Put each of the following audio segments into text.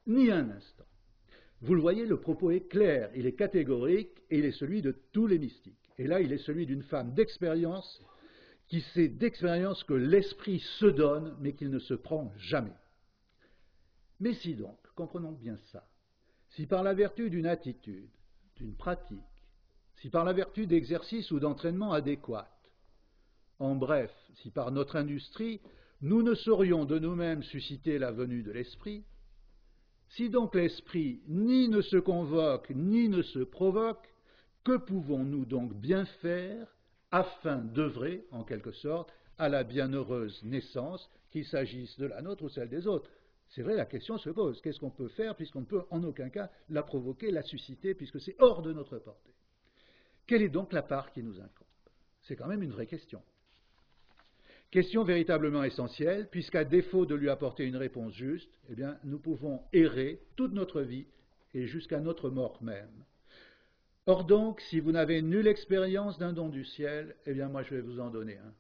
ni un instant. Vous le voyez, le propos est clair, il est catégorique et il est celui de tous les mystiques. Et là, il est celui d'une femme d'expérience qui sait d'expérience que l'esprit se donne mais qu'il ne se prend jamais. Mais si donc, comprenons bien ça, si par la vertu d'une attitude, d'une pratique, si par la vertu d'exercices ou d'entraînement adéquats, en bref, si par notre industrie, nous ne saurions de nous-mêmes susciter la venue de l'esprit, si donc l'esprit ni ne se convoque ni ne se provoque, que pouvons-nous donc bien faire afin d'œuvrer, en quelque sorte, à la bienheureuse naissance, qu'il s'agisse de la nôtre ou celle des autres? C'est vrai, la question se pose. Qu'est-ce qu'on peut faire puisqu'on ne peut en aucun cas la provoquer, la susciter, puisque c'est hors de notre portée? Quelle est donc la part qui nous incombe? C'est quand même une vraie question. Question véritablement essentielle, puisqu'à défaut de lui apporter une réponse juste, eh bien, nous pouvons errer toute notre vie et jusqu'à notre mort même. Or donc, si vous n'avez nulle expérience d'un don du ciel, eh bien moi je vais vous en donner un.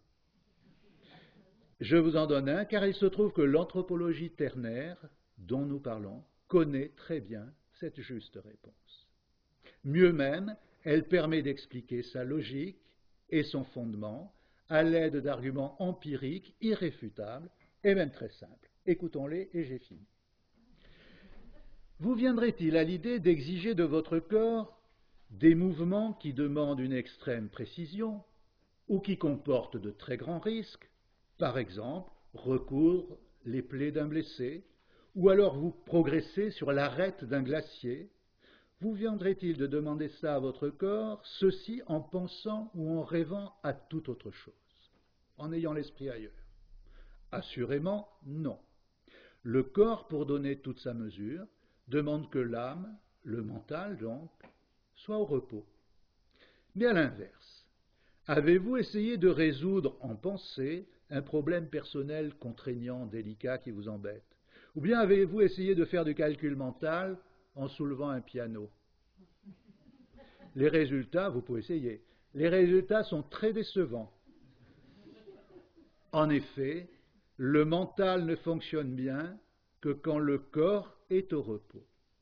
Je vous en donne un, car il se trouve que l'anthropologie ternaire, dont nous parlons, connaît très bien cette juste réponse. Mieux même, elle permet d'expliquer sa logique et son fondement à l'aide d'arguments empiriques, irréfutables et même très simples. Écoutons-les et j'ai fini. Vous viendrait-il à l'idée d'exiger de votre corps des mouvements qui demandent une extrême précision ou qui comportent de très grands risques, par exemple, recoudre les plaies d'un blessé, ou alors vous progresser sur l'arête d'un glacier? Vous viendrait-il de demander ça à votre corps, ceci en pensant ou en rêvant à toute autre chose, en ayant l'esprit ailleurs? Assurément, non. Le corps, pour donner toute sa mesure, demande que l'âme, le mental donc, soit au repos. Mais à l'inverse, avez-vous essayé de résoudre en pensée un problème personnel contraignant, délicat qui vous embête? Ou bien avez-vous essayé de faire du calcul mental en soulevant un piano? Les résultats, vous pouvez essayer, les résultats sont très décevants. En effet, le mental ne fonctionne bien que quand le corps est au repos.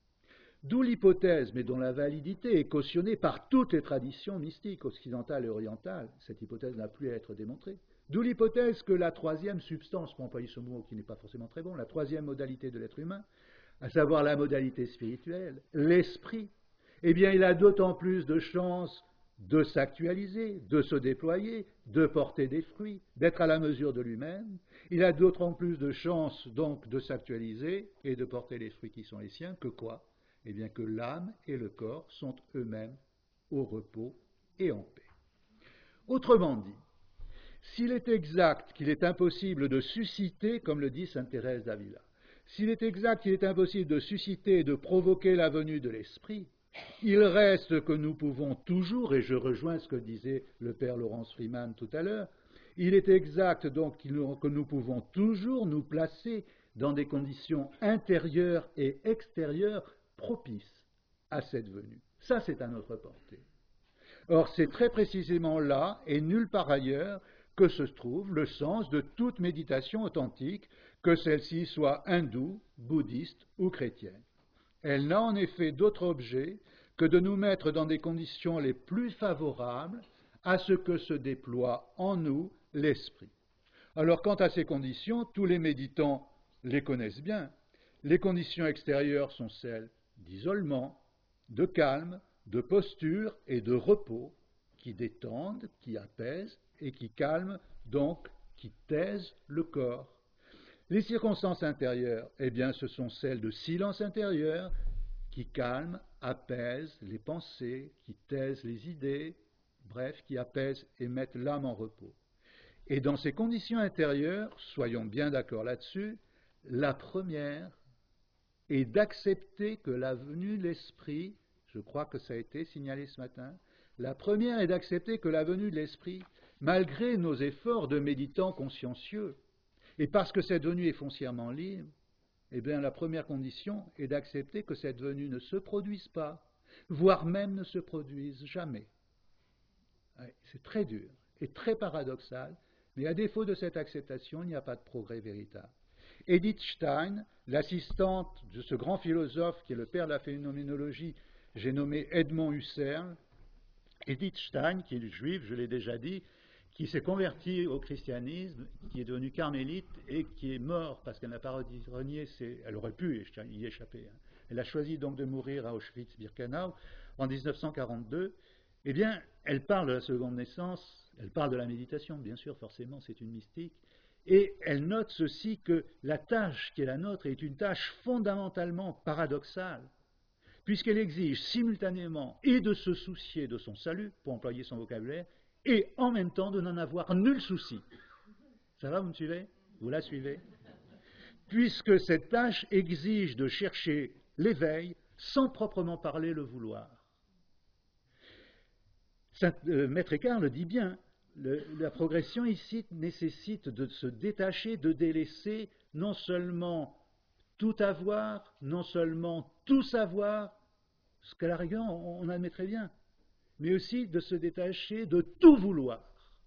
D'où l'hypothèse, mais dont la validité est cautionnée par toutes les traditions mystiques occidentales et orientales, cette hypothèse n'a plus à être démontrée, d'où l'hypothèse que la troisième substance, pour employer ce mot qui n'est pas forcément très bon, la troisième modalité de l'être humain, à savoir la modalité spirituelle, l'esprit, eh bien il a d'autant plus de chances de s'actualiser, de se déployer, de porter des fruits, d'être à la mesure de lui-même. Il a d'autant plus de chances donc de s'actualiser et de porter les fruits qui sont les siens que quoi? Eh bien que l'âme et le corps sont eux-mêmes au repos et en paix. Autrement dit, s'il est exact qu'il est impossible de susciter, comme le dit sainte Thérèse d'Avila, s'il est exact qu'il est impossible de susciter et de provoquer la venue de l'esprit, il reste que nous pouvons toujours, et je rejoins ce que disait le père Laurence Freeman tout à l'heure, il est exact donc que nous pouvons toujours nous placer dans des conditions intérieures et extérieures propices à cette venue. Ça, c'est à notre portée. Or, c'est très précisément là, et nulle part ailleurs, que se trouve le sens de toute méditation authentique, que celle-ci soit hindoue, bouddhiste ou chrétienne. Elle n'a en effet d'autre objet que de nous mettre dans des conditions les plus favorables à ce que se déploie en nous l'esprit. Alors, quant à ces conditions, tous les méditants les connaissent bien. Les conditions extérieures sont celles d'isolement, de calme, de posture et de repos qui détendent, qui apaisent et qui calment, donc qui taisent le corps. Les circonstances intérieures, eh bien, ce sont celles de silence intérieur qui calment, apaisent les pensées, qui taisent les idées, bref, qui apaisent et mettent l'âme en repos. Et dans ces conditions intérieures, soyons bien d'accord là-dessus, la première est d'accepter que la venue de l'esprit, je crois que ça a été signalé ce matin, la première est d'accepter que la venue de l'esprit, malgré nos efforts de méditants consciencieux, et parce que cette venue est foncièrement libre, eh bien la première condition est d'accepter que cette venue ne se produise pas, voire même ne se produise jamais. C'est très dur et très paradoxal, mais à défaut de cette acceptation, il n'y a pas de progrès véritable. Edith Stein, l'assistante de ce grand philosophe qui est le père de la phénoménologie, j'ai nommé Edmond Husserl. Edith Stein, qui est juive, je l'ai déjà dit, qui s'est convertie au christianisme, qui est devenue carmélite et qui est morte parce qu'elle n'a pas renié elle aurait pu y échapper. Hein. Elle a choisi donc de mourir à Auschwitz-Birkenau en 1942. Eh bien, elle parle de la seconde naissance, elle parle de la méditation, bien sûr, forcément, c'est une mystique, et elle note ceci que la tâche qui est la nôtre est une tâche fondamentalement paradoxale, puisqu'elle exige simultanément et de se soucier de son salut, pour employer son vocabulaire, et en même temps de n'en avoir nul souci. Ça va, vous me suivez? Vous la suivez? Puisque cette tâche exige de chercher l'éveil sans proprement parler le vouloir. Maître Eckhart le dit bien, la progression ici nécessite de se détacher, de délaisser non seulement tout avoir, non seulement tout savoir, ce qu'à la rigueur on admettrait bien, mais aussi de se détacher de tout vouloir.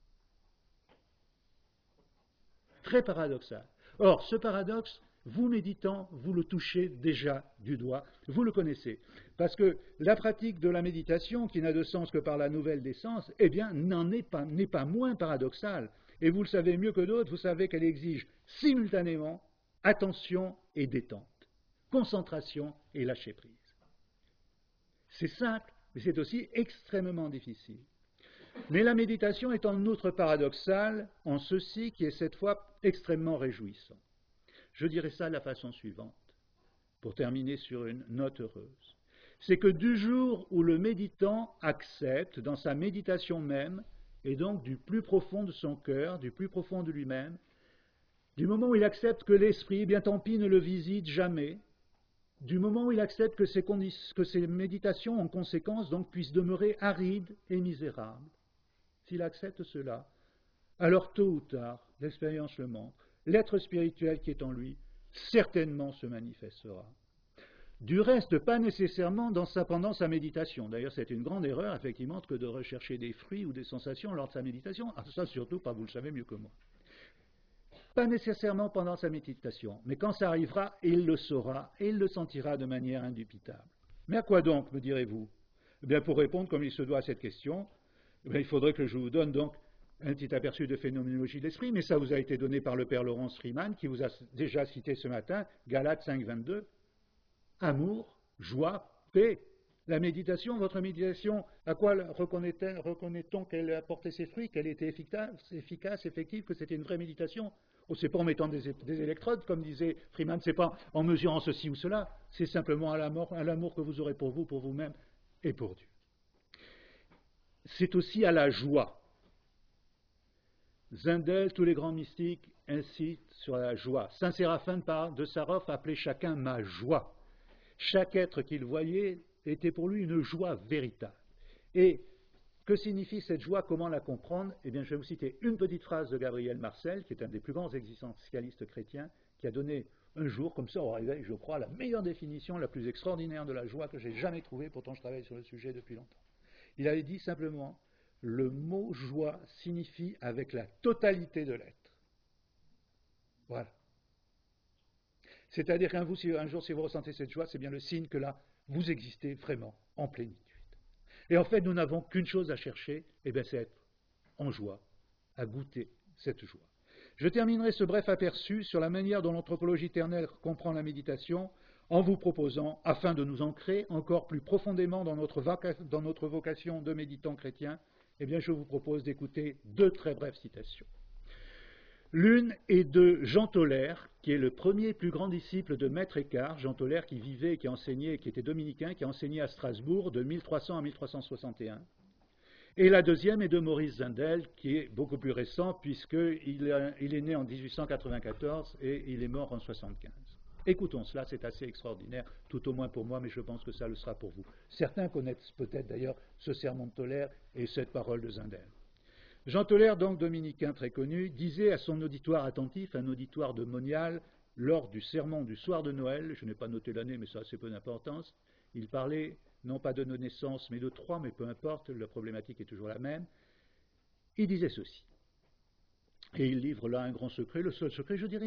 Très paradoxal. Or, ce paradoxe, vous méditant, vous le touchez déjà du doigt, vous le connaissez. Parce que la pratique de la méditation, qui n'a de sens que par la nouvelle des sens, eh bien, n'est pas moins paradoxale. Et vous le savez mieux que d'autres, vous savez qu'elle exige simultanément attention et détente, concentration et lâcher prise. C'est simple, mais c'est aussi extrêmement difficile. Mais la méditation est en outre paradoxale en ceci qui est cette fois extrêmement réjouissant. Je dirais ça de la façon suivante, pour terminer sur une note heureuse. C'est que du jour où le méditant accepte, dans sa méditation même, et donc du plus profond de son cœur, du plus profond de lui-même, du moment où il accepte que l'esprit, bien tant pis, ne le visite jamais, du moment où il accepte que ses méditations, en conséquence, donc, puissent demeurer arides et misérables, s'il accepte cela, alors tôt ou tard, l'expérience le montre, l'être spirituel qui est en lui certainement se manifestera. Du reste, pas nécessairement pendant sa méditation. D'ailleurs, c'est une grande erreur, effectivement, que de rechercher des fruits ou des sensations lors de sa méditation. Ah, ça, surtout, pas vous le savez mieux que moi. Pas nécessairement pendant sa méditation, mais quand ça arrivera, il le saura et il le sentira de manière indubitable. Mais à quoi donc, me direz-vous? Eh bien, pour répondre comme il se doit à cette question, eh bien, il faudrait que je vous donne donc un petit aperçu de phénoménologie de l'esprit, mais ça vous a été donné par le père Laurence Riemann, qui vous a déjà cité ce matin, Galates 5, 22. Amour, joie, paix. La méditation, votre méditation, à quoi reconnaît-on qu'elle a apporté ses fruits, qu'elle était efficace, effective, que c'était une vraie méditation? Oh, c'est pas en mettant des électrodes, comme disait Riemann, c'est pas en mesurant ceci ou cela, c'est simplement à l'amour que vous aurez pour vous, pour vous-même et pour Dieu. C'est aussi à la joie. Zendel, tous les grands mystiques incitent sur la joie. Saint Séraphin de Sarov appelait chacun ma joie. Chaque être qu'il voyait était pour lui une joie véritable. Et que signifie cette joie? Comment la comprendre? Eh bien, je vais vous citer une petite phrase de Gabriel Marcel, qui est un des plus grands existentialistes chrétiens, qui a donné un jour, comme ça au réveil, je crois, la meilleure définition, la plus extraordinaire de la joie que j'ai jamais trouvée, pourtant je travaille sur le sujet depuis longtemps. Il avait dit simplement, le mot joie signifie avec la totalité de l'être. Voilà. C'est-à-dire qu'un jour, si vous ressentez cette joie, c'est bien le signe que là, vous existez vraiment en plénitude. Et en fait, nous n'avons qu'une chose à chercher, et bien c'est être en joie, à goûter cette joie. Je terminerai ce bref aperçu sur la manière dont l'anthropologie ternaire comprend la méditation en vous proposant, afin de nous ancrer encore plus profondément dans notre vocation de méditants chrétiens, eh bien je vous propose d'écouter deux très brèves citations. L'une est de Jean Toller, qui est le premier plus grand disciple de Maître Eckhart. Jean Toller qui vivait et qui enseignait, qui était dominicain, qui a enseigné à Strasbourg de 1300 à 1361. Et la deuxième est de Maurice Zendel, qui est beaucoup plus récent, puisqu'il est né en 1894 et il est mort en 1975. Écoutons cela, c'est assez extraordinaire, tout au moins pour moi, mais je pense que ça le sera pour vous. Certains connaissent peut-être d'ailleurs ce sermon de Toller et cette parole de Zendel. Jean Toller, donc dominicain très connu, disait à son auditoire attentif, un auditoire de Monial, lors du sermon du soir de Noël, je n'ai pas noté l'année, mais ça a assez peu d'importance, il parlait non pas de nos naissances, mais de trois, mais peu importe, la problématique est toujours la même. Il disait ceci, et il livre là un grand secret, le seul secret, je dirais,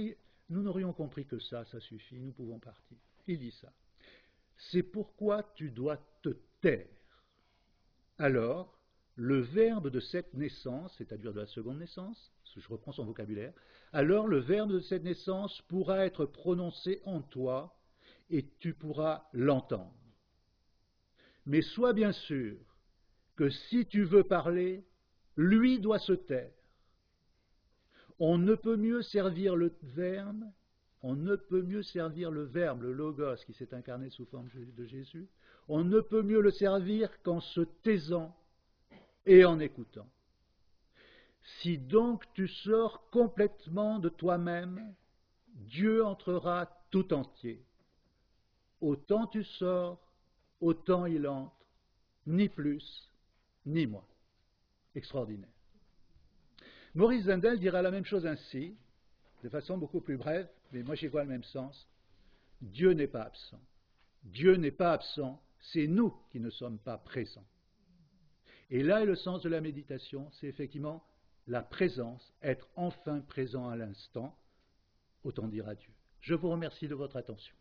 nous n'aurions compris que ça suffit, nous pouvons partir. Il dit ça. C'est pourquoi tu dois te taire. Alors, le verbe de cette naissance, c'est-à-dire de la seconde naissance, je reprends son vocabulaire, alors le verbe de cette naissance pourra être prononcé en toi et tu pourras l'entendre. Mais sois bien sûr que si tu veux parler, lui doit se taire. On ne peut mieux servir le verbe, le logos qui s'est incarné sous forme de Jésus, on ne peut mieux le servir qu'en se taisant et en écoutant. Si donc tu sors complètement de toi-même, Dieu entrera tout entier. Autant tu sors, autant il entre, ni plus, ni moins. Extraordinaire. Maurice Zindel dira la même chose ainsi, de façon beaucoup plus brève, mais moi j'y vois le même sens. Dieu n'est pas absent. Dieu n'est pas absent, c'est nous qui ne sommes pas présents. Et là est le sens de la méditation, c'est effectivement la présence, être enfin présent à l'instant, autant dire à Dieu. Je vous remercie de votre attention.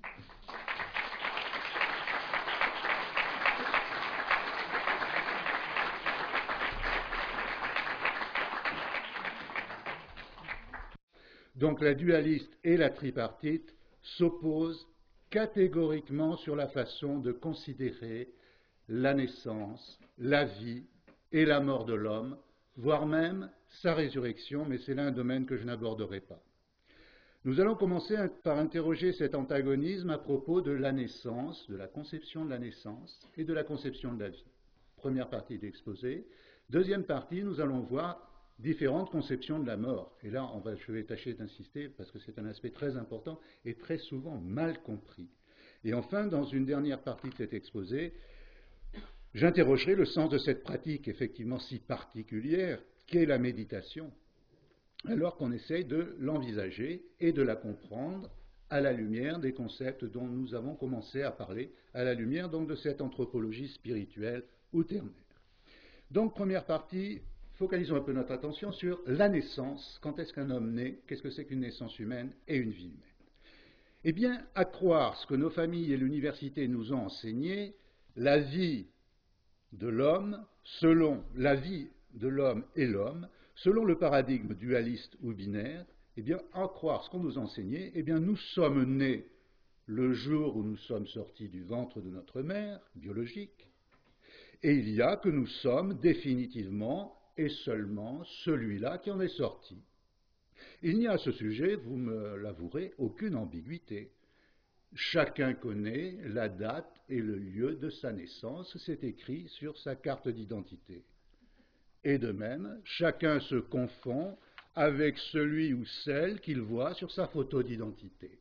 Donc la dualiste et la tripartite s'opposent catégoriquement sur la façon de considérer la naissance, la vie et la mort de l'homme, voire même sa résurrection, mais c'est là un domaine que je n'aborderai pas. Nous allons commencer par interroger cet antagonisme à propos de la naissance, de la conception de la naissance et de la conception de la vie. Première partie d'exposé. Deuxième partie, nous allons voir différentes conceptions de la mort. Et là, je vais tâcher d'insister parce que c'est un aspect très important et très souvent mal compris. Et enfin, dans une dernière partie de cet exposé, j'interrogerai le sens de cette pratique effectivement si particulière qu'est la méditation, alors qu'on essaye de l'envisager et de la comprendre à la lumière des concepts dont nous avons commencé à parler, à la lumière donc de cette anthropologie spirituelle ou ternaire. Donc, première partie, focalisons un peu notre attention sur la naissance. Quand est-ce qu'un homme naît? Qu'est-ce que c'est qu'une naissance humaine et une vie humaine? Eh bien, à croire ce que nos familles et l'université nous ont enseigné, la vie de l'homme, selon la vie de l'homme et l'homme, selon le paradigme dualiste ou binaire, eh bien, à croire ce qu'on nous enseignait, eh bien, nous sommes nés le jour où nous sommes sortis du ventre de notre mère, biologique, et il y a que nous sommes définitivement et seulement celui-là qui en est sorti. Il n'y a à ce sujet, vous me l'avouerez, aucune ambiguïté. Chacun connaît la date et le lieu de sa naissance, c'est écrit sur sa carte d'identité. Et de même, chacun se confond avec celui ou celle qu'il voit sur sa photo d'identité.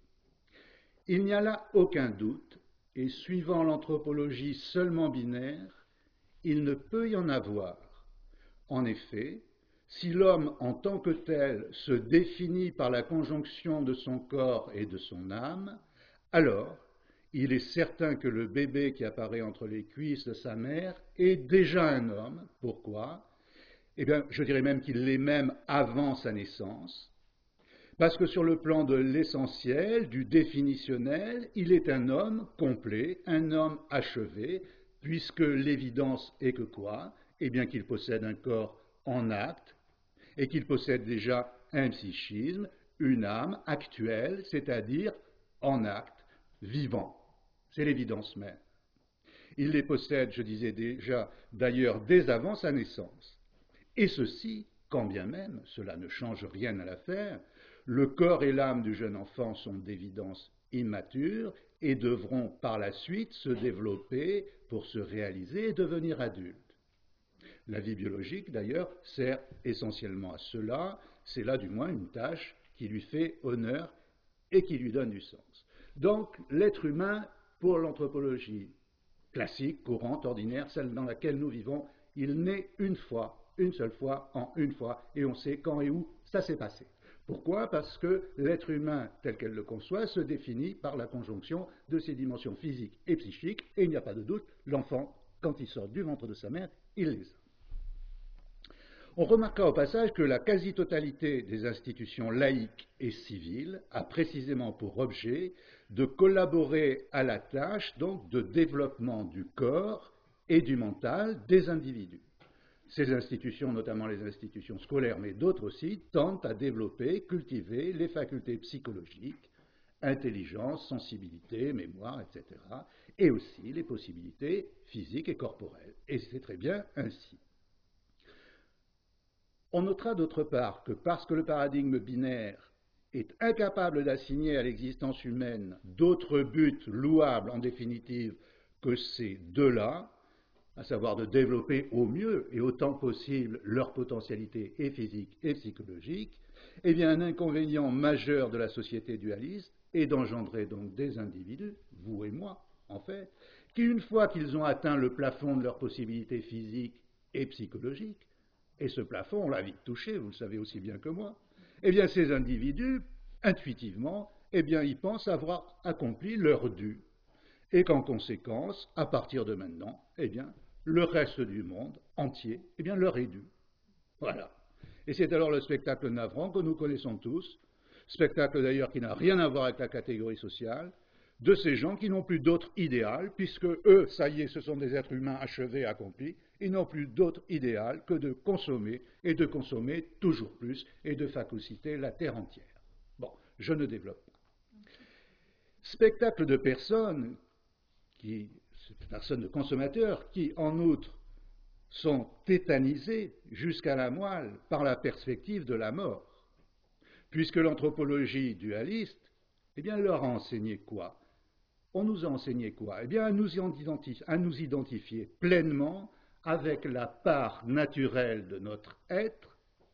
Il n'y a là aucun doute, et suivant l'anthropologie seulement binaire, il ne peut y en avoir. En effet, si l'homme en tant que tel se définit par la conjonction de son corps et de son âme, alors il est certain que le bébé qui apparaît entre les cuisses de sa mère est déjà un homme. Pourquoi? Eh bien, je dirais même qu'il l'est même avant sa naissance, parce que sur le plan de l'essentiel, du définitionnel, il est un homme complet, un homme achevé, puisque l'évidence est que quoi? Eh bien qu'il possède un corps en acte, et qu'il possède déjà un psychisme, une âme actuelle, c'est-à-dire en acte, vivant. C'est l'évidence même. Il les possède, je disais déjà, d'ailleurs, dès avant sa naissance. Et ceci, quand bien même, cela ne change rien à l'affaire, le corps et l'âme du jeune enfant sont d'évidence immatures et devront par la suite se développer pour se réaliser et devenir adultes. La vie biologique, d'ailleurs, sert essentiellement à cela, c'est là du moins une tâche qui lui fait honneur et qui lui donne du sens. Donc, l'être humain, pour l'anthropologie classique, courante, ordinaire, celle dans laquelle nous vivons, il naît une fois, une seule fois, en une fois, et on sait quand et où ça s'est passé. Pourquoi? Parce que l'être humain, tel qu'elle le conçoit, se définit par la conjonction de ses dimensions physiques et psychiques, et il n'y a pas de doute, l'enfant, quand il sort du ventre de sa mère, il les a. On remarquera au passage que la quasi-totalité des institutions laïques et civiles a précisément pour objet de collaborer à la tâche donc de développement du corps et du mental des individus. Ces institutions, notamment les institutions scolaires, mais d'autres aussi, tentent à développer, cultiver les facultés psychologiques, intelligence, sensibilité, mémoire, etc., et aussi les possibilités physiques et corporelles. Et c'est très bien ainsi. On notera d'autre part que parce que le paradigme binaire est incapable d'assigner à l'existence humaine d'autres buts louables en définitive que ces deux-là, à savoir de développer au mieux et autant possible leur potentialité et physique et psychologique, eh bien un inconvénient majeur de la société dualiste est d'engendrer donc des individus, vous et moi en fait, qui une fois qu'ils ont atteint le plafond de leurs possibilités physiques et psychologiques, et ce plafond, on l'a vite touché, vous le savez aussi bien que moi, eh bien ces individus, intuitivement, eh bien ils pensent avoir accompli leur dû, et qu'en conséquence, à partir de maintenant, eh bien le reste du monde entier, eh bien leur est dû. Voilà. Et c'est alors le spectacle navrant que nous connaissons tous, spectacle d'ailleurs qui n'a rien à voir avec la catégorie sociale, de ces gens qui n'ont plus d'autre idéal, puisque eux, ça y est, ce sont des êtres humains achevés, accomplis, ils n'ont plus d'autre idéal que de consommer, et de consommer toujours plus, et de phagocyter la terre entière. Bon, je ne développe pas. Spectacle de personnes, personnes de consommateurs, qui en outre sont tétanisées jusqu'à la moelle par la perspective de la mort, puisque l'anthropologie dualiste, eh bien, leur a enseigné quoi? On nous a enseigné quoi? Eh bien, à nous identifier pleinement avec la part naturelle de notre être,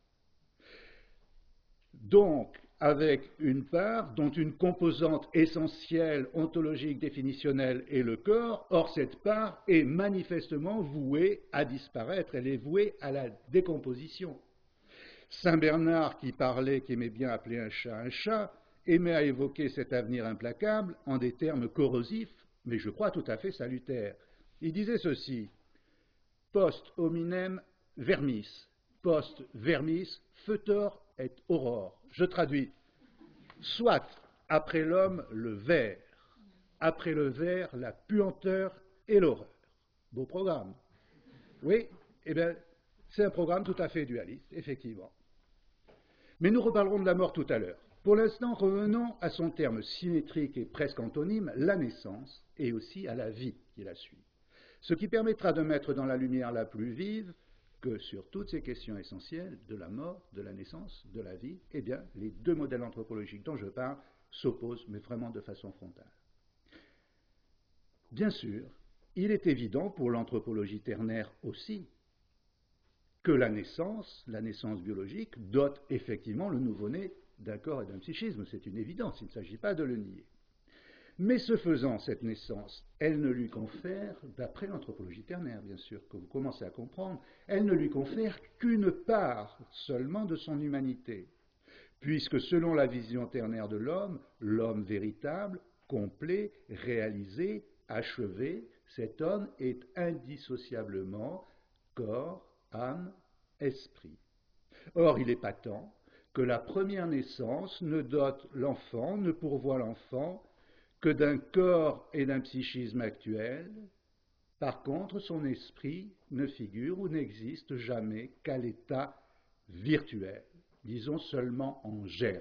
donc avec une part dont une composante essentielle, ontologique, définitionnelle est le corps. Or, cette part est manifestement vouée à disparaître, elle est vouée à la décomposition. Saint Bernard, qui aimait bien appeler un chat, aimait à évoquer cet avenir implacable en des termes corrosifs, mais je crois tout à fait salutaires. Il disait ceci: post hominem vermis, post vermis foetor et aurore. Je traduis: soit après l'homme le ver, après le ver la puanteur et l'horreur. Beau programme. Oui, eh bien, c'est un programme tout à fait dualiste, effectivement. Mais nous reparlerons de la mort tout à l'heure. Pour l'instant, revenons à son terme symétrique et presque antonyme, la naissance, et aussi à la vie qui la suit. Ce qui permettra de mettre dans la lumière la plus vive que sur toutes ces questions essentielles de la mort, de la naissance, de la vie, eh bien, les deux modèles anthropologiques dont je parle s'opposent, mais vraiment de façon frontale. Bien sûr, il est évident pour l'anthropologie ternaire aussi, que la naissance biologique, dote effectivement le nouveau-né d'un corps et d'un psychisme. C'est une évidence, il ne s'agit pas de le nier. Mais ce faisant, cette naissance, elle ne lui confère, d'après l'anthropologie ternaire bien sûr, que vous commencez à comprendre, elle ne lui confère qu'une part seulement de son humanité, puisque selon la vision ternaire de l'homme, l'homme véritable, complet, réalisé, achevé, cet homme est indissociablement corps, âme, esprit. Or, il est patent que la première naissance ne dote l'enfant, ne pourvoit l'enfant que d'un corps et d'un psychisme actuel. Par contre, son esprit ne figure ou n'existe jamais qu'à l'état virtuel, disons seulement en germe.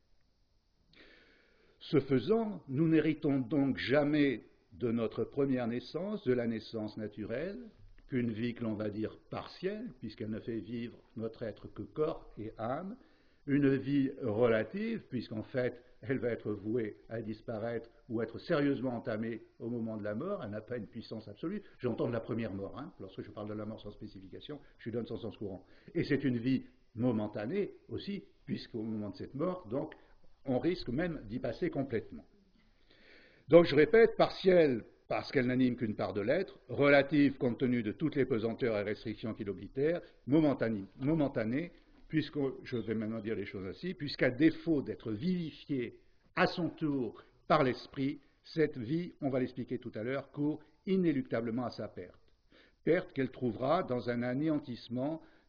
Ce faisant, nous n'héritons donc jamais de notre première naissance, de la naissance naturelle, qu'une vie que l'on va dire partielle, puisqu'elle ne fait vivre notre être que corps et âme, une vie relative, puisqu'en fait, elle va être vouée à disparaître ou être sérieusement entamée au moment de la mort, elle n'a pas une puissance absolue. J'entends de la première mort, lorsque je parle de la mort sans spécification, je lui donne son sens courant. Et c'est une vie momentanée aussi, puisqu'au moment de cette mort, donc, on risque même d'y passer complètement. Donc, je répète, partielle, parce qu'elle n'anime qu'une part de l'être, relative compte tenu de toutes les pesanteurs et restrictions qui l'oblitèrent, momentanée, puisque, je vais maintenant dire les choses ainsi, puisqu'à défaut d'être vivifiée à son tour par l'esprit, cette vie, on va l'expliquer tout à l'heure, court inéluctablement à sa perte. Perte qu'elle trouvera dans un anéantissement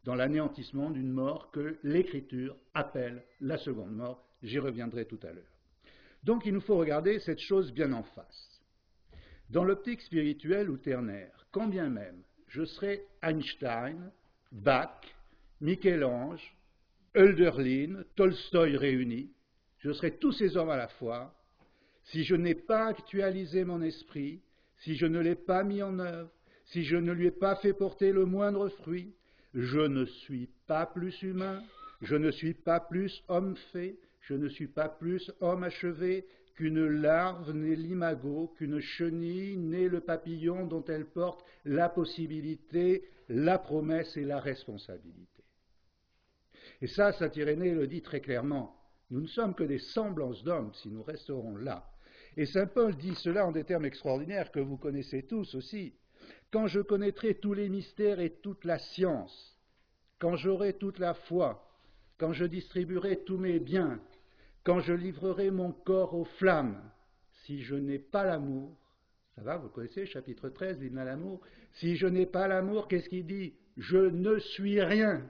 dans l'anéantissement d'une mort que l'Écriture appelle la seconde mort. J'y reviendrai tout à l'heure. Donc il nous faut regarder cette chose bien en face. Dans l'optique spirituelle ou ternaire, quand bien même je serais Einstein, Bach, Michel-Ange, Hölderlin, Tolstoï réunis, je serais tous ces hommes à la fois, si je n'ai pas actualisé mon esprit, si je ne l'ai pas mis en œuvre, si je ne lui ai pas fait porter le moindre fruit, je ne suis pas plus humain, je ne suis pas plus homme fait, je ne suis pas plus homme achevé qu'une larve n'est l'imago, qu'une chenille n'est le papillon dont elle porte la possibilité, la promesse et la responsabilité. Et ça, Saint-Irénée le dit très clairement, nous ne sommes que des semblances d'hommes si nous resterons là. Et saint Paul dit cela en des termes extraordinaires que vous connaissez tous aussi. Quand je connaîtrai tous les mystères et toute la science, quand j'aurai toute la foi, quand je distribuerai tous mes biens, quand je livrerai mon corps aux flammes, si je n'ai pas l'amour, ça va, vous connaissez, chapitre 13, l'hymne à l'amour, si je n'ai pas l'amour, qu'est-ce qu'il dit? Je ne suis rien.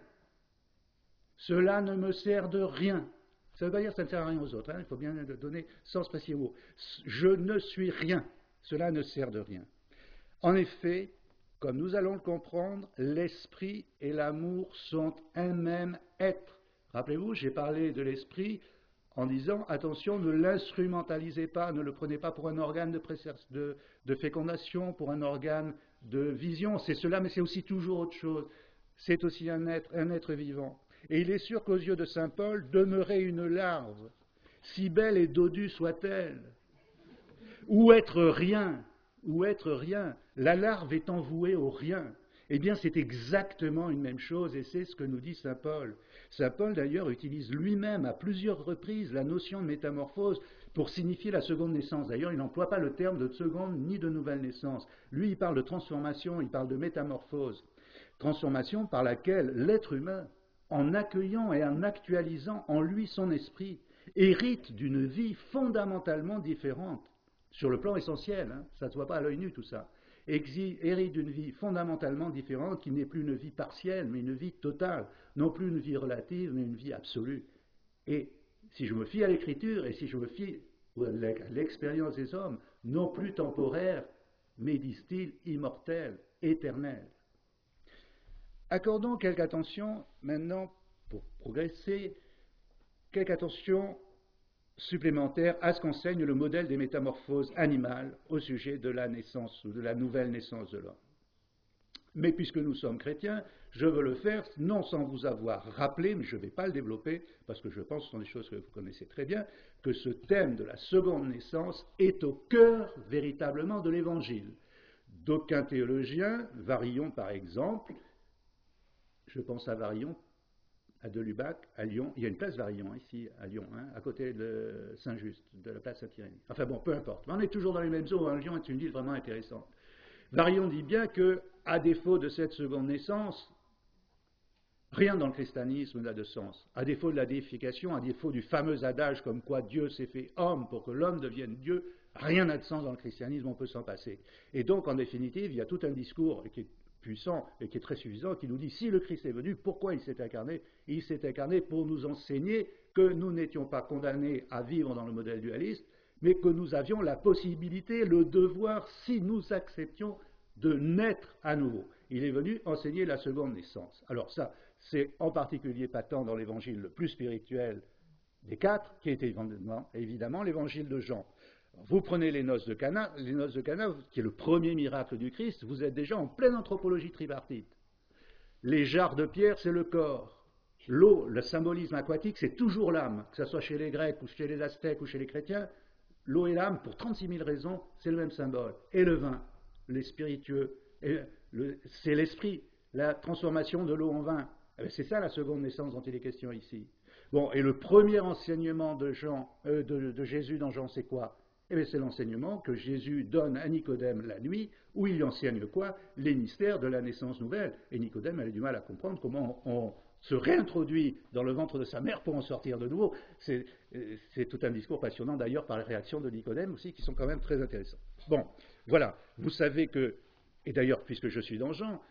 Cela ne me sert de rien. Ça ne veut pas dire que ça ne sert à rien aux autres, hein, il faut bien donner sens précis au mot. Je ne suis rien. Cela ne sert de rien. En effet, comme nous allons le comprendre, l'esprit et l'amour sont un même être. Rappelez-vous, j'ai parlé de l'esprit en disant, attention, ne l'instrumentalisez pas, ne le prenez pas pour un organe de fécondation, pour un organe de vision. C'est cela, mais c'est aussi toujours autre chose. C'est aussi un être vivant. Et il est sûr qu'aux yeux de saint Paul, demeurer une larve, si belle et dodue soit-elle, ou être rien, la larve étant vouée au rien, eh bien c'est exactement une même chose, et c'est ce que nous dit saint Paul. Saint Paul d'ailleurs utilise lui-même à plusieurs reprises la notion de métamorphose pour signifier la seconde naissance. D'ailleurs, il n'emploie pas le terme de seconde ni de nouvelle naissance. Lui, il parle de transformation, il parle de métamorphose. Transformation par laquelle l'être humain, en accueillant et en actualisant en lui son esprit, hérite d'une vie fondamentalement différente, sur le plan essentiel, hein, ça ne se voit pas à l'œil nu tout ça, hérite d'une vie fondamentalement différente qui n'est plus une vie partielle, mais une vie totale, non plus une vie relative, mais une vie absolue. Et si je me fie à l'Écriture, et si je me fie à l'expérience des hommes, non plus temporaire, mais, disent-ils, immortelle, éternelle. Accordons quelque attention maintenant, pour progresser, quelque attention supplémentaire à ce qu'enseigne le modèle des métamorphoses animales au sujet de la naissance ou de la nouvelle naissance de l'homme. Mais puisque nous sommes chrétiens, je veux le faire non sans vous avoir rappelé, mais je ne vais pas le développer, parce que je pense que ce sont des choses que vous connaissez très bien, que ce thème de la seconde naissance est au cœur véritablement de l'Évangile. D'aucuns théologiens, Varillon par exemple, je pense à Varillon, à Delubac, à Lyon. Il y a une place Varillon ici, à Lyon, hein, à côté de Saint-Just, de la place Saint-Irénée. Enfin bon, peu importe. Mais on est toujours dans les mêmes eaux. Hein. Lyon est une ville vraiment intéressante. Varillon dit bien que, à défaut de cette seconde naissance, rien dans le christianisme n'a de sens. À défaut de la déification, à défaut du fameux adage comme quoi Dieu s'est fait homme pour que l'homme devienne Dieu, rien n'a de sens dans le christianisme, on peut s'en passer. Et donc, en définitive, il y a tout un discours qui est puissant et qui est très suffisant, qui nous dit si le Christ est venu, pourquoi il s'est incarné? Il s'est incarné pour nous enseigner que nous n'étions pas condamnés à vivre dans le modèle dualiste, mais que nous avions la possibilité, le devoir, si nous acceptions, de naître à nouveau. Il est venu enseigner la seconde naissance. Alors ça, c'est en particulier patent dans l'évangile le plus spirituel des quatre, qui est évidemment l'évangile de Jean. Vous prenez les noces de Cana, qui est le premier miracle du Christ, vous êtes déjà en pleine anthropologie tripartite. Les jarres de pierre, c'est le corps. L'eau, le symbolisme aquatique, c'est toujours l'âme, que ce soit chez les Grecs ou chez les Aztèques ou chez les chrétiens. L'eau et l'âme, pour 36 000 raisons, c'est le même symbole. Et le vin, les spiritueux, c'est l'esprit, la transformation de l'eau en vin. C'est ça la seconde naissance dont il est question ici. Bon, et le premier enseignement de Jésus dans Jean, c'est quoi? Eh bien, c'est l'enseignement que Jésus donne à Nicodème la nuit, où il lui enseigne quoi? Les mystères de la naissance nouvelle. Et Nicodème avait du mal à comprendre comment on se réintroduit dans le ventre de sa mère pour en sortir de nouveau. C'est tout un discours passionnant d'ailleurs par les réactions de Nicodème aussi, qui sont quand même très intéressantes. Bon, voilà, vous savez que, et d'ailleurs puisque je suis dans Jean,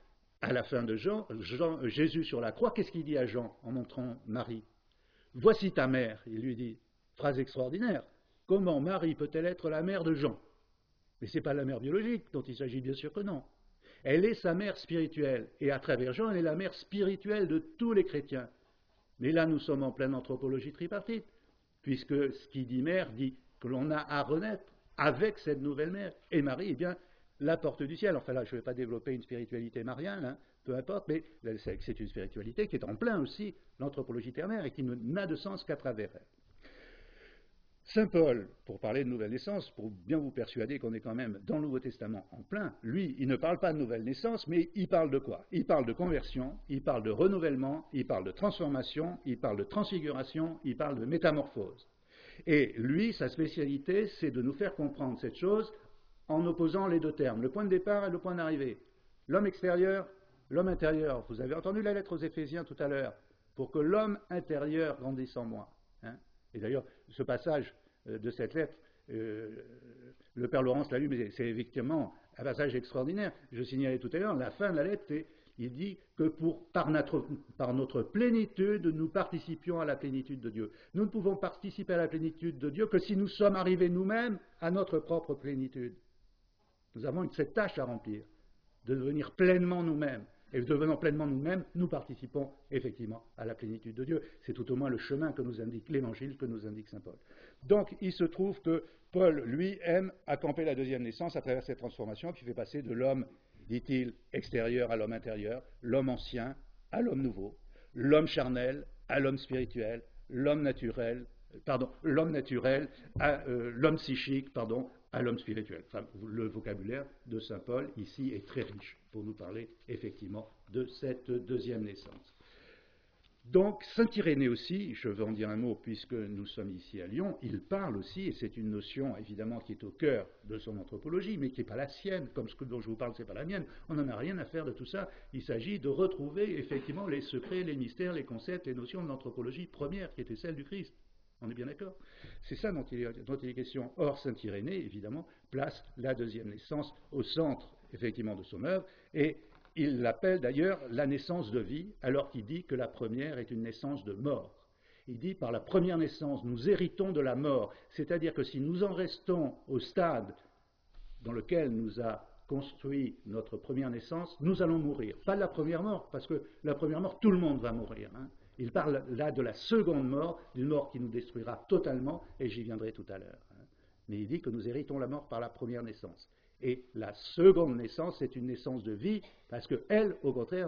à la fin de Jésus sur la croix, qu'est-ce qu'il dit à Jean en montrant Marie? Voici ta mère, il lui dit. Phrase extraordinaire. Comment Marie peut-elle être la mère de Jean? Mais ce n'est pas la mère biologique dont il s'agit, bien sûr que non. Elle est sa mère spirituelle, et à travers Jean, elle est la mère spirituelle de tous les chrétiens. Mais là, nous sommes en pleine anthropologie tripartite, puisque ce qui dit mère dit que l'on a à renaître avec cette nouvelle mère. Et Marie est bien la porte du ciel. Enfin là, je ne vais pas développer une spiritualité mariale, hein, peu importe, mais c'est une spiritualité qui est en plein aussi l'anthropologie ternaire et qui n'a de sens qu'à travers elle. Saint Paul, pour parler de nouvelle naissance, pour bien vous persuader qu'on est quand même dans le Nouveau Testament en plein, lui, il ne parle pas de nouvelle naissance, mais il parle de quoi? Il parle de conversion, il parle de renouvellement, il parle de transformation, il parle de transfiguration, il parle de métamorphose. Et lui, sa spécialité, c'est de nous faire comprendre cette chose en opposant les deux termes, le point de départ et le point d'arrivée. L'homme extérieur, l'homme intérieur. Vous avez entendu la lettre aux Éphésiens tout à l'heure, pour que l'homme intérieur grandisse en moi. Hein? Et d'ailleurs, ce passage de cette lettre, le Père Laurence l'a lu, mais c'est effectivement un passage extraordinaire. Je signalais tout à l'heure, la fin de la lettre, il dit que par notre plénitude, nous participions à la plénitude de Dieu. Nous ne pouvons participer à la plénitude de Dieu que si nous sommes arrivés nous-mêmes à notre propre plénitude. Nous avons cette tâche à remplir, de devenir pleinement nous-mêmes. Et devenant pleinement nous-mêmes, nous participons effectivement à la plénitude de Dieu. C'est tout au moins le chemin que nous indique l'Évangile, que nous indique saint Paul. Donc, il se trouve que Paul, lui, aime accamper la deuxième naissance à travers cette transformation qui fait passer de l'homme, dit-il, extérieur à l'homme intérieur, l'homme ancien à l'homme nouveau, l'homme charnel à l'homme spirituel, l'homme naturel à l'homme psychique, à l'homme spirituel. Enfin, le vocabulaire de saint Paul ici est très riche pour nous parler effectivement de cette deuxième naissance. Donc, saint Irénée aussi, je veux en dire un mot puisque nous sommes ici à Lyon, il parle aussi, et c'est une notion évidemment qui est au cœur de son anthropologie, mais qui n'est pas la sienne, comme ce dont je vous parle, ce n'est pas la mienne, on n'en a rien à faire de tout ça, il s'agit de retrouver effectivement les secrets, les mystères, les concepts, les notions de l'anthropologie première qui était celle du Christ. On est bien d'accord? C'est ça dont il est question. Or, saint Irénée, évidemment, place la deuxième naissance au centre, effectivement, de son œuvre, et il l'appelle d'ailleurs la naissance de vie, alors qu'il dit que la première est une naissance de mort. Il dit, par la première naissance, nous héritons de la mort, c'est-à-dire que si nous en restons au stade dans lequel nous a construit notre première naissance, nous allons mourir. Pas de la première mort, parce que la première mort, tout le monde va mourir, hein. Il parle là de la seconde mort, d'une mort qui nous détruira totalement, et j'y viendrai tout à l'heure. Mais il dit que nous héritons la mort par la première naissance. Et la seconde naissance, c'est une naissance de vie, parce qu'elle, au contraire,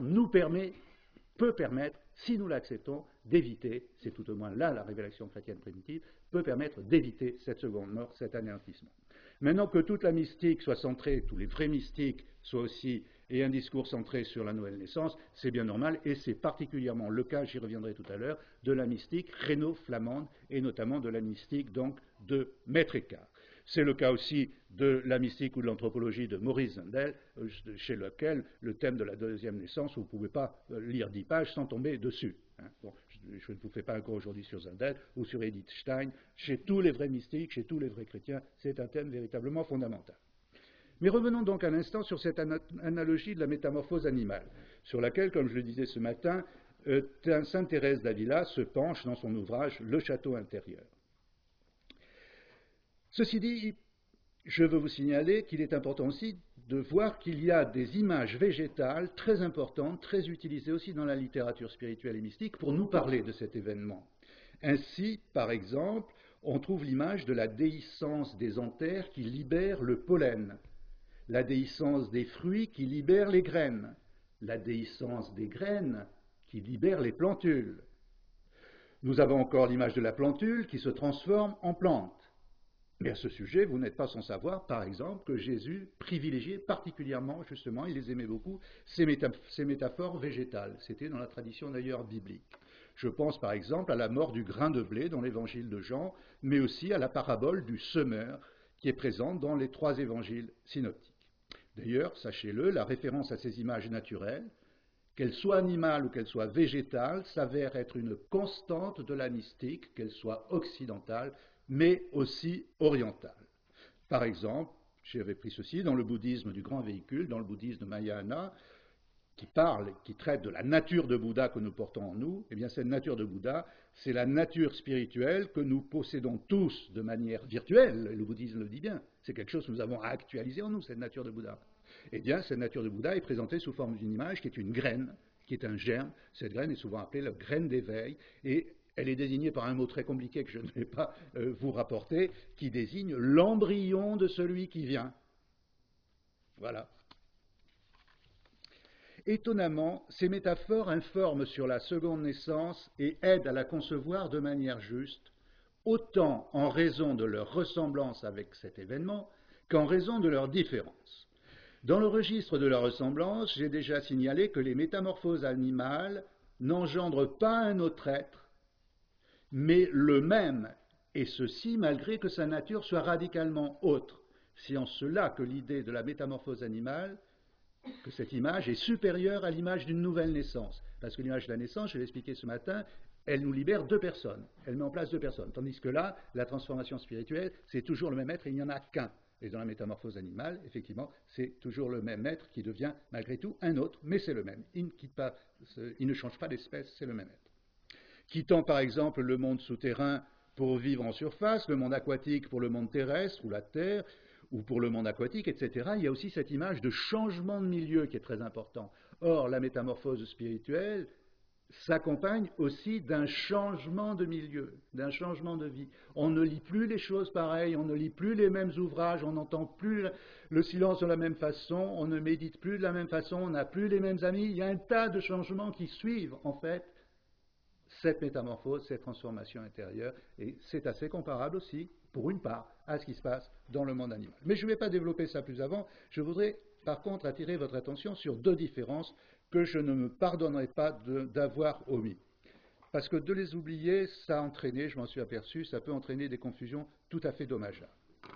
peut permettre, si nous l'acceptons, d'éviter, c'est tout au moins là la révélation chrétienne primitive, peut permettre d'éviter cette seconde mort, cet anéantissement. Maintenant que toute la mystique soit centrée, tous les vrais mystiques soient aussi, et un discours centré sur la nouvelle naissance, c'est bien normal, et c'est particulièrement le cas, j'y reviendrai tout à l'heure, de la mystique rhéno-flamande, et notamment de la mystique donc de Maître Écart. C'est le cas aussi de la mystique ou de l'anthropologie de Maurice Zundel, chez lequel le thème de la deuxième naissance, vous ne pouvez pas lire 10 pages sans tomber dessus. Hein. Bon, je ne vous fais pas un cours aujourd'hui sur Zundel ou sur Edith Stein. Chez tous les vrais mystiques, chez tous les vrais chrétiens, c'est un thème véritablement fondamental. Mais revenons donc un instant sur cette analogie de la métamorphose animale, sur laquelle, comme je le disais ce matin, sainte Thérèse d'Avila se penche dans son ouvrage Le Château intérieur. Ceci dit, je veux vous signaler qu'il est important aussi de voir qu'il y a des images végétales très importantes, très utilisées aussi dans la littérature spirituelle et mystique pour nous parler de cet événement. Ainsi, par exemple, on trouve l'image de la déhiscence des anthères qui libère le pollen, la déhiscence des fruits qui libère les graines, la déhiscence des graines qui libère les plantules. Nous avons encore l'image de la plantule qui se transforme en plante. Mais à ce sujet, vous n'êtes pas sans savoir, par exemple, que Jésus privilégiait particulièrement, justement, il les aimait beaucoup, ces métaphores végétales. C'était dans la tradition d'ailleurs biblique. Je pense par exemple à la mort du grain de blé dans l'évangile de Jean, mais aussi à la parabole du semeur qui est présente dans les 3 évangiles synoptiques. D'ailleurs, sachez-le, la référence à ces images naturelles, qu'elles soient animales ou qu'elles soient végétales, s'avère être une constante de la mystique, qu'elle soit occidentale, mais aussi orientale. Par exemple, j'avais pris ceci dans le bouddhisme du grand véhicule, dans le bouddhisme de Mahayana, qui parle, qui traite de la nature de Bouddha que nous portons en nous, eh bien cette nature de Bouddha, c'est la nature spirituelle que nous possédons tous de manière virtuelle, et le bouddhisme le dit bien, c'est quelque chose que nous avons à actualiser en nous, cette nature de Bouddha. Eh bien, cette nature de Bouddha est présentée sous forme d'une image qui est une graine, qui est un germe. Cette graine est souvent appelée la graine d'éveil, et elle est désignée par un mot très compliqué que je ne vais pas vous rapporter, qui désigne l'embryon de celui qui vient. Voilà. Étonnamment, ces métaphores informent sur la seconde naissance et aident à la concevoir de manière juste, autant en raison de leur ressemblance avec cet événement qu'en raison de leur différence. Dans le registre de la ressemblance, j'ai déjà signalé que les métamorphoses animales n'engendrent pas un autre être, mais le même, et ceci malgré que sa nature soit radicalement autre. C'est en cela que l'idée de la métamorphose animale, que cette image est supérieure à l'image d'une nouvelle naissance. Parce que l'image de la naissance, je l'ai expliqué ce matin, elle nous libère deux personnes, elle met en place deux personnes. Tandis que là, la transformation spirituelle, c'est toujours le même être et il n'y en a qu'un. Et dans la métamorphose animale, effectivement, c'est toujours le même être qui devient malgré tout un autre, mais c'est le même. Il ne change pas d'espèce, c'est le même être. Quittant par exemple le monde souterrain pour vivre en surface, le monde aquatique pour le monde terrestre ou la terre, ou pour le monde aquatique, etc., il y a aussi cette image de changement de milieu qui est très important. Or, la métamorphose spirituelle s'accompagne aussi d'un changement de milieu, d'un changement de vie. On ne lit plus les choses pareilles, on ne lit plus les mêmes ouvrages, on n'entend plus le silence de la même façon, on ne médite plus de la même façon, on n'a plus les mêmes amis. Il y a un tas de changements qui suivent, en fait, cette métamorphose, cette transformation intérieure, et c'est assez comparable aussi, pour une part, à ce qui se passe dans le monde animal. Mais je ne vais pas développer ça plus avant, je voudrais par contre attirer votre attention sur deux différences que je ne me pardonnerai pas d'avoir omis. Parce que de les oublier, ça a entraîné, je m'en suis aperçu, ça peut entraîner des confusions tout à fait dommageables.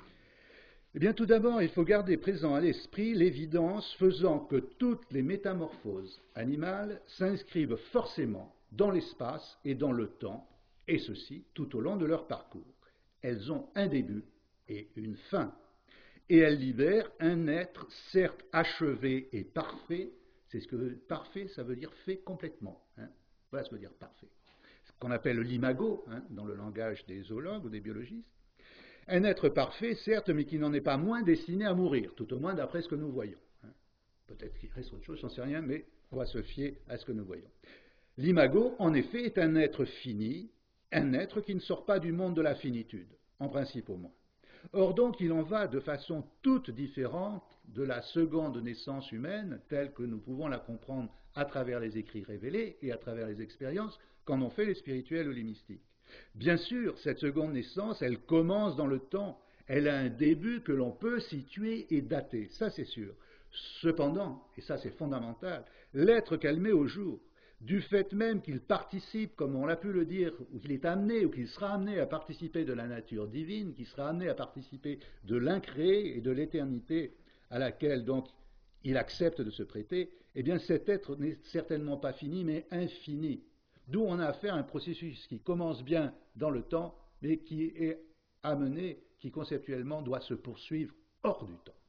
Eh bien, tout d'abord, il faut garder présent à l'esprit l'évidence faisant que toutes les métamorphoses animales s'inscrivent forcément dans l'espace et dans le temps, et ceci tout au long de leur parcours. Elles ont un début et une fin, et elles libèrent un être certes achevé et parfait. C'est ce que parfait, ça veut dire fait complètement. Voilà ce que veut dire parfait. Ce qu'on appelle l'imago, dans le langage des zoologues ou des biologistes. Un être parfait, certes, mais qui n'en est pas moins destiné à mourir, tout au moins d'après ce que nous voyons. Peut-être qu'il reste autre chose, j'en sais rien, mais on va se fier à ce que nous voyons. L'imago, en effet, est un être fini, un être qui ne sort pas du monde de la finitude, en principe au moins. Or donc, il en va de façon toute différente de la seconde naissance humaine, telle que nous pouvons la comprendre à travers les écrits révélés et à travers les expériences qu'en ont fait les spirituels ou les mystiques. Bien sûr, cette seconde naissance, elle commence dans le temps, elle a un début que l'on peut situer et dater, ça c'est sûr. Cependant, et ça c'est fondamental, l'être qu'elle met au jour, du fait même qu'il participe, comme on l'a pu le dire, ou qu'il est amené, ou qu'il sera amené à participer de la nature divine, qu'il sera amené à participer de l'incréé et de l'éternité à laquelle donc il accepte de se prêter, eh bien cet être n'est certainement pas fini, mais infini. D'où on a affaire à un processus qui commence bien dans le temps, mais qui est amené, qui conceptuellement doit se poursuivre hors du temps.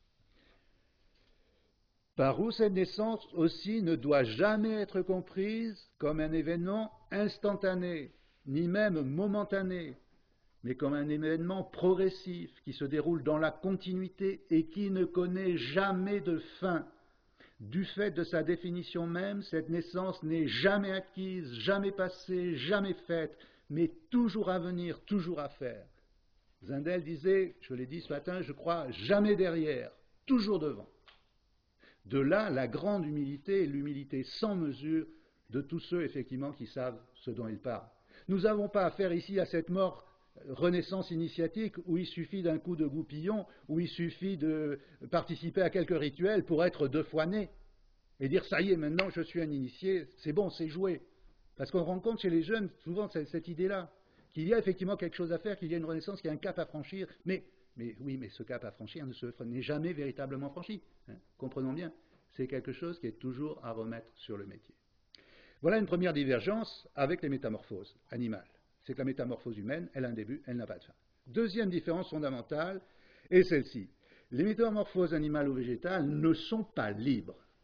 Par où cette naissance aussi ne doit jamais être comprise comme un événement instantané, ni même momentané, mais comme un événement progressif qui se déroule dans la continuité et qui ne connaît jamais de fin. Du fait de sa définition même, cette naissance n'est jamais acquise, jamais passée, jamais faite, mais toujours à venir, toujours à faire. Zindel disait, je l'ai dit ce matin, je crois, jamais derrière, toujours devant. De là, la grande humilité et l'humilité sans mesure de tous ceux, effectivement, qui savent ce dont ils parlent. Nous n'avons pas affaire ici à cette mort renaissance initiatique où il suffit d'un coup de goupillon, où il suffit de participer à quelques rituels pour être 2 fois né et dire ça y est, maintenant je suis un initié, c'est bon, c'est joué. Parce qu'on rencontre chez les jeunes souvent cette idée-là, qu'il y a effectivement quelque chose à faire, qu'il y a une renaissance, qu'il y a un cap à franchir, mais ce cap à franchir n'est jamais véritablement franchi. Comprenons bien, c'est quelque chose qui est toujours à remettre sur le métier. Voilà une première divergence avec les métamorphoses animales. C'est que la métamorphose humaine, elle a un début, elle n'a pas de fin. Deuxième différence fondamentale est celle-ci. Les métamorphoses animales ou végétales ne sont pas libres.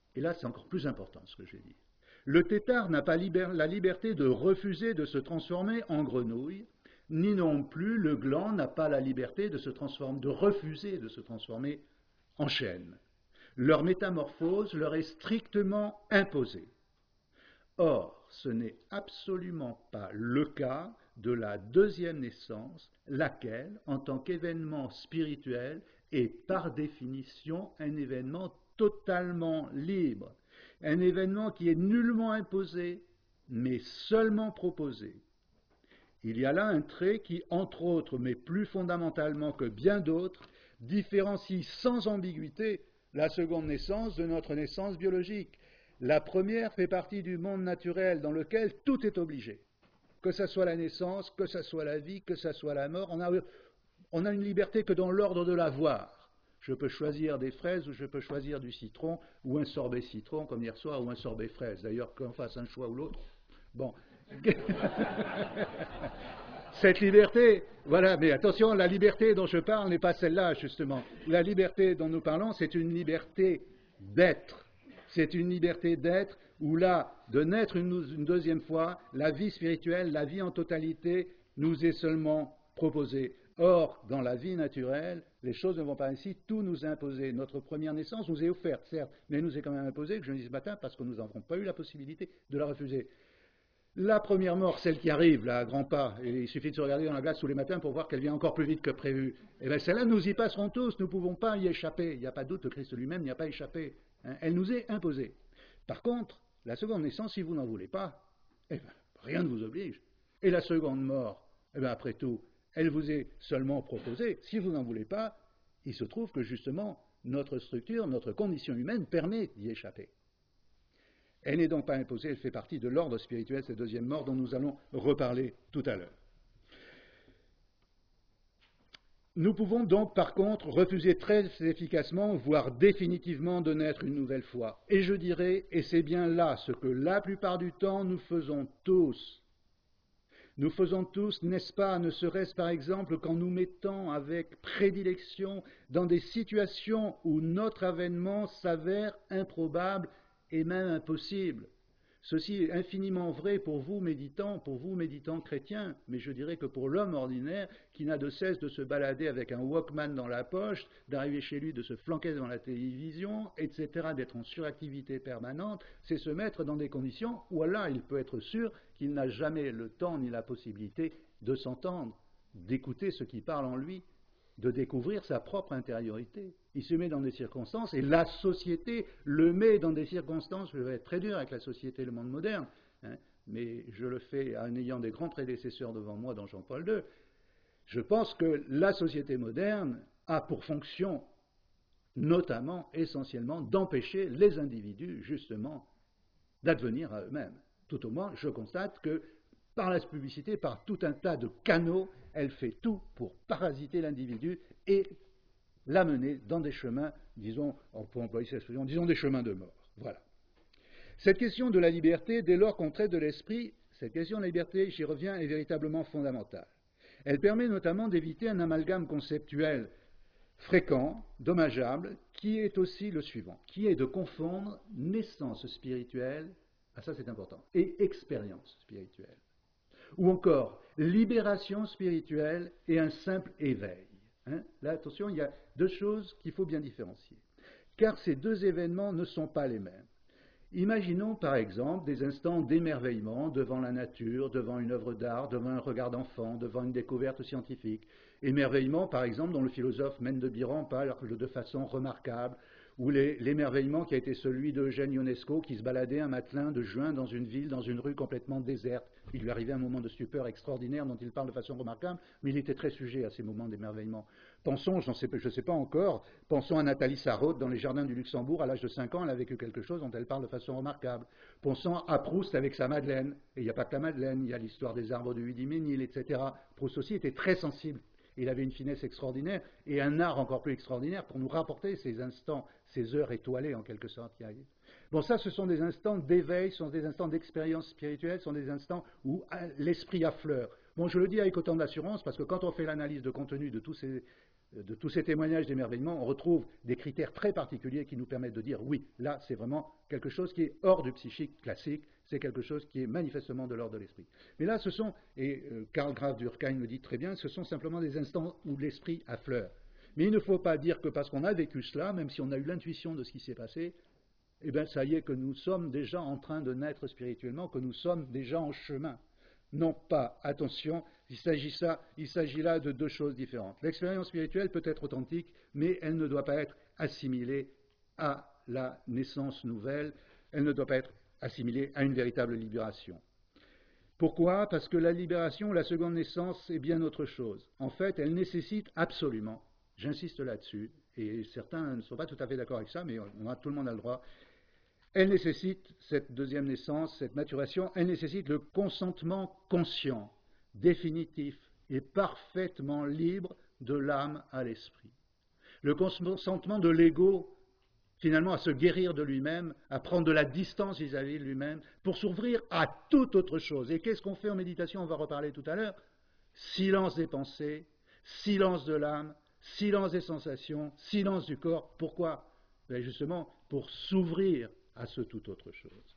Et là, c'est encore plus important ce que je vais dire. Le têtard n'a pas la liberté de refuser de se transformer en grenouille, ni non plus le gland n'a pas la liberté de refuser de se transformer en chêne. Leur métamorphose leur est strictement imposée. Or, ce n'est absolument pas le cas de la deuxième naissance, laquelle, en tant qu'événement spirituel, est par définition un événement totalement libre, un événement qui est nullement imposé, mais seulement proposé. Il y a là un trait qui, entre autres, mais plus fondamentalement que bien d'autres, différencie sans ambiguïté la seconde naissance de notre naissance biologique. La première fait partie du monde naturel dans lequel tout est obligé. Que ce soit la naissance, que ce soit la vie, que ce soit la mort, on a une liberté que dans l'ordre de l'avoir. Je peux choisir des fraises ou je peux choisir du citron ou un sorbet citron comme hier soir ou un sorbet fraise. D'ailleurs, qu'on fasse un choix ou l'autre. Bon. Cette liberté, voilà, mais attention, la liberté dont je parle n'est pas celle-là, justement. La liberté dont nous parlons, c'est une liberté d'être. C'est une liberté d'être où là, de naître une deuxième fois, la vie spirituelle, la vie en totalité, nous est seulement proposée. Or, dans la vie naturelle, les choses ne vont pas ainsi, tout nous est imposé. Notre première naissance nous est offerte, certes, mais elle nous est quand même imposée, que je dis ce matin, parce que nous n'avons pas eu la possibilité de la refuser. La première mort, celle qui arrive, là, à grands pas, et il suffit de se regarder dans la glace tous les matins pour voir qu'elle vient encore plus vite que prévu. Et bien celle-là, nous y passerons tous, nous ne pouvons pas y échapper. Il n'y a pas de doute, le Christ lui-même n'y a pas échappé. Hein. Elle nous est imposée. Par contre, la seconde naissance, si vous n'en voulez pas, eh bien, rien ne vous oblige. Et la seconde mort, eh bien, après tout, elle vous est seulement proposée. Si vous n'en voulez pas, il se trouve que justement, notre structure, notre condition humaine permet d'y échapper. Elle n'est donc pas imposée, elle fait partie de l'ordre spirituel, cette deuxième mort dont nous allons reparler tout à l'heure. Nous pouvons donc par contre refuser très efficacement, voire définitivement de naître une nouvelle fois. Et je dirais, et c'est bien là ce que la plupart du temps nous faisons tous. Nous faisons tous, n'est-ce pas, ne serait-ce par exemple qu'en nous mettant avec prédilection dans des situations où notre avènement s'avère improbable et même impossible. Ceci est infiniment vrai pour vous méditants chrétiens, mais je dirais que pour l'homme ordinaire qui n'a de cesse de se balader avec un Walkman dans la poche, d'arriver chez lui, de se flanquer devant la télévision, etc., d'être en suractivité permanente, c'est se mettre dans des conditions où là, il peut être sûr qu'il n'a jamais le temps ni la possibilité de s'entendre, d'écouter ce qui parle en lui, de découvrir sa propre intériorité. Il se met dans des circonstances, et la société le met dans des circonstances, je vais être très dur avec la société, le monde moderne, hein, mais je le fais en ayant des grands prédécesseurs devant moi, dont Jean-Paul II. Je pense que la société moderne a pour fonction, notamment, essentiellement, d'empêcher les individus, justement, d'advenir à eux-mêmes. Tout au moins, je constate que par la publicité, par tout un tas de canaux, elle fait tout pour parasiter l'individu et l'amener dans des chemins, disons, on peut employer cette expression, disons des chemins de mort. Voilà. Cette question de la liberté, dès lors qu'on traite de l'esprit, cette question de la liberté, j'y reviens, est véritablement fondamentale. Elle permet notamment d'éviter un amalgame conceptuel fréquent, dommageable, qui est aussi le suivant, qui est de confondre naissance spirituelle, ah ça c'est important, et expérience spirituelle. Ou encore, libération spirituelle et un simple éveil. Hein? Là, attention, il y a deux choses qu'il faut bien différencier. Car ces deux événements ne sont pas les mêmes. Imaginons par exemple des instants d'émerveillement devant la nature, devant une œuvre d'art, devant un regard d'enfant, devant une découverte scientifique. Émerveillement par exemple dont le philosophe Mendebiran parle de façon remarquable, ou l'émerveillement qui a été celui d'Eugène Ionesco qui se baladait un matin de juin dans une ville, dans une rue complètement déserte. Il lui arrivait un moment de stupeur extraordinaire dont il parle de façon remarquable, mais il était très sujet à ces moments d'émerveillement. Pensons, je ne sais pas encore, pensons à Nathalie Sarraute dans les jardins du Luxembourg, à l'âge de 5 ans, elle a vécu quelque chose dont elle parle de façon remarquable. Pensons à Proust avec sa Madeleine, et il n'y a pas que la Madeleine, il y a l'histoire des arbres de Hudy-Ménil, etc. Proust aussi était très sensible. Il avait une finesse extraordinaire et un art encore plus extraordinaire pour nous rapporter ces instants, ces heures étoilées en quelque sorte qui arrivent. Bon, ça, ce sont des instants d'éveil, ce sont des instants d'expérience spirituelle, ce sont des instants où l'esprit affleure. Bon, je le dis avec autant d'assurance parce que quand on fait l'analyse de contenu de tous ces de tous ces témoignages d'émerveillement, on retrouve des critères très particuliers qui nous permettent de dire oui, là c'est vraiment quelque chose qui est hors du psychique classique, c'est quelque chose qui est manifestement de l'ordre de l'esprit. Mais là ce sont, et Karl Graf Durkheim le dit très bien, ce sont simplement des instants où l'esprit affleure. Mais il ne faut pas dire que parce qu'on a vécu cela, même si on a eu l'intuition de ce qui s'est passé, eh bien ça y est que nous sommes déjà en train de naître spirituellement, que nous sommes déjà en chemin. Non pas, attention, il s'agit là de deux choses différentes. L'expérience spirituelle peut être authentique, mais elle ne doit pas être assimilée à la naissance nouvelle, elle ne doit pas être assimilée à une véritable libération. Pourquoi? Parce que la libération, la seconde naissance, est bien autre chose. En fait, elle nécessite absolument, j'insiste là-dessus, et certains ne sont pas tout à fait d'accord avec ça, mais tout le monde a le droit, elle nécessite, cette deuxième naissance, cette maturation, elle nécessite le consentement conscient, définitif et parfaitement libre de l'âme à l'esprit. Le consentement de l'ego, finalement, à se guérir de lui-même, à prendre de la distance vis-à-vis de lui-même, pour s'ouvrir à toute autre chose. Et qu'est-ce qu'on fait en méditation? On va reparler tout à l'heure. Silence des pensées, silence de l'âme, silence des sensations, silence du corps. Pourquoi? Ben justement, pour s'ouvrir à ce tout autre chose.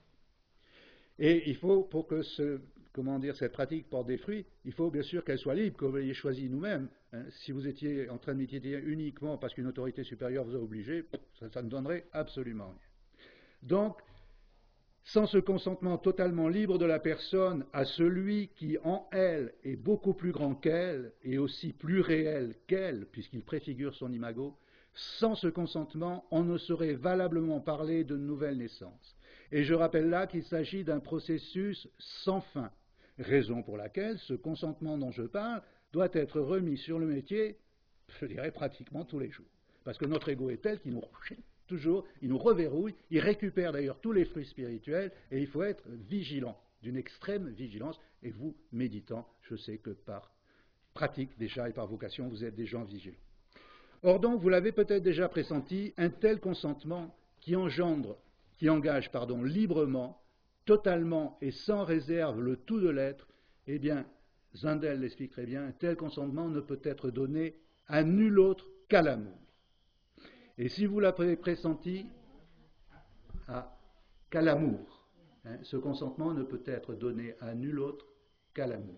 Et il faut, pour que cette pratique porte des fruits, il faut bien sûr qu'elle soit libre, que vous l'ayez choisie nous-mêmes. Si vous étiez en train de méditer uniquement parce qu'une autorité supérieure vous a obligé, ça ne donnerait absolument rien. Donc, sans ce consentement totalement libre de la personne à celui qui en elle est beaucoup plus grand qu'elle et aussi plus réel qu'elle, puisqu'il préfigure son imago, sans ce consentement, on ne saurait valablement parler de nouvelle naissance. Et je rappelle là qu'il s'agit d'un processus sans fin, raison pour laquelle ce consentement dont je parle doit être remis sur le métier, je dirais pratiquement tous les jours. Parce que notre ego est tel qu'il nous toujours, il nous reverrouille, il récupère d'ailleurs tous les fruits spirituels, et il faut être vigilant, d'une extrême vigilance. Et vous, méditant, je sais que par pratique déjà et par vocation, vous êtes des gens vigilants. Or donc, vous l'avez peut-être déjà pressenti, un tel consentement qui engage librement, totalement et sans réserve le tout de l'être, eh bien, Zundel l'explique très bien, un tel consentement ne peut être donné à nul autre qu'à l'amour. Et si vous l'avez pressenti, qu'à l'amour, ce consentement ne peut être donné à nul autre qu'à l'amour.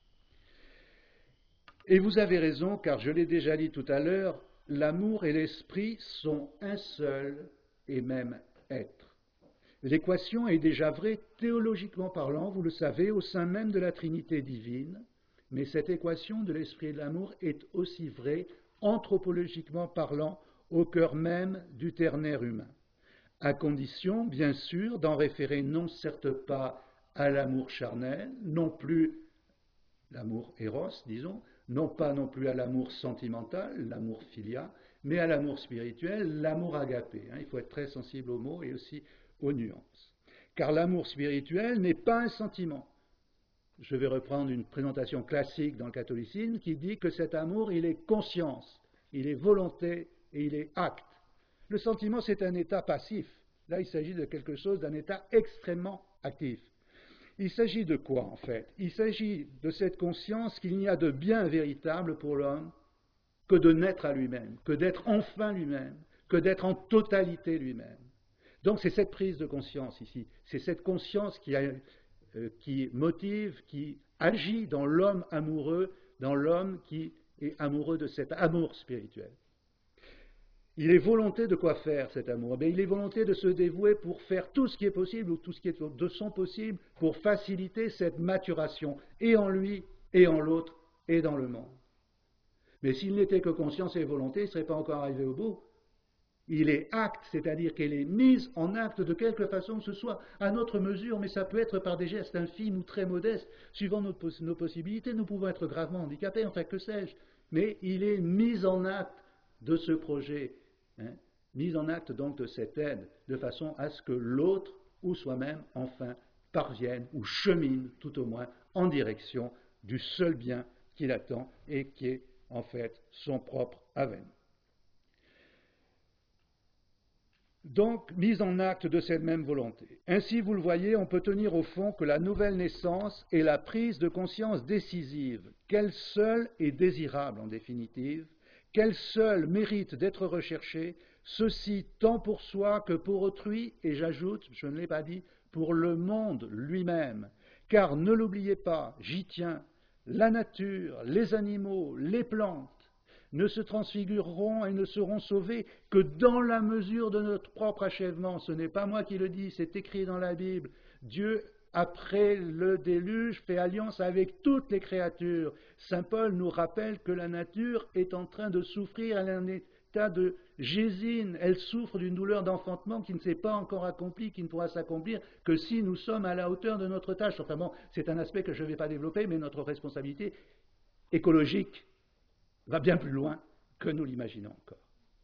Et vous avez raison, car je l'ai déjà dit tout à l'heure, l'amour et l'esprit sont un seul et même être. L'équation est déjà vraie théologiquement parlant, vous le savez, au sein même de la Trinité divine, mais cette équation de l'esprit et de l'amour est aussi vraie anthropologiquement parlant au cœur même du ternaire humain, à condition, bien sûr, d'en référer non certes pas à l'amour charnel, non plus l'amour éros, disons, non pas non plus à l'amour sentimental, l'amour philia, mais à l'amour spirituel, l'amour agapé. Il faut être très sensible aux mots et aussi aux nuances. Car l'amour spirituel n'est pas un sentiment. Je vais reprendre une présentation classique dans le catholicisme qui dit que cet amour, il est conscience, il est volonté et il est acte. Le sentiment, c'est un état passif. Là, il s'agit de quelque chose, d'un état extrêmement actif. Il s'agit de quoi, en fait? Il s'agit de cette conscience qu'il n'y a de bien véritable pour l'homme que de naître à lui-même, que d'être enfin lui-même, que d'être en totalité lui-même. Donc c'est cette prise de conscience ici, c'est cette conscience qui motive, qui agit dans l'homme amoureux, dans l'homme qui est amoureux de cet amour spirituel. Il est volonté de quoi faire cet amour? Il est volonté de se dévouer pour faire tout ce qui est possible ou tout ce qui est de son possible pour faciliter cette maturation, et en lui, et en l'autre, et dans le monde. Mais s'il n'était que conscience et volonté, il ne serait pas encore arrivé au bout. Il est acte, c'est-à-dire qu'elle est mise en acte de quelque façon que ce soit, à notre mesure, mais ça peut être par des gestes infimes ou très modestes, suivant nos possibilités. Nous pouvons être gravement handicapés, enfin que sais-je, mais il est mis en acte de ce projet, mise en acte donc de cette aide, de façon à ce que l'autre ou soi-même enfin parvienne ou chemine tout au moins en direction du seul bien qu'il attend et qui est en fait son propre avènement. Donc, mise en acte de cette même volonté. Ainsi, vous le voyez, on peut tenir au fond que la nouvelle naissance est la prise de conscience décisive, qu'elle seule est désirable en définitive, qu'elle seule mérite d'être recherchée, ceci tant pour soi que pour autrui, et j'ajoute, je ne l'ai pas dit, pour le monde lui-même. Car ne l'oubliez pas, j'y tiens, la nature, les animaux, les plantes ne se transfigureront et ne seront sauvés que dans la mesure de notre propre achèvement. Ce n'est pas moi qui le dis, c'est écrit dans la Bible. Dieu, après le déluge, fait alliance avec toutes les créatures. Saint Paul nous rappelle que la nature est en train de souffrir, elle est en état de gésine, elle souffre d'une douleur d'enfantement qui ne s'est pas encore accomplie, qui ne pourra s'accomplir que si nous sommes à la hauteur de notre tâche. Enfin bon, c'est un aspect que je ne vais pas développer, mais notre responsabilité écologique va bien plus loin que nous l'imaginons encore.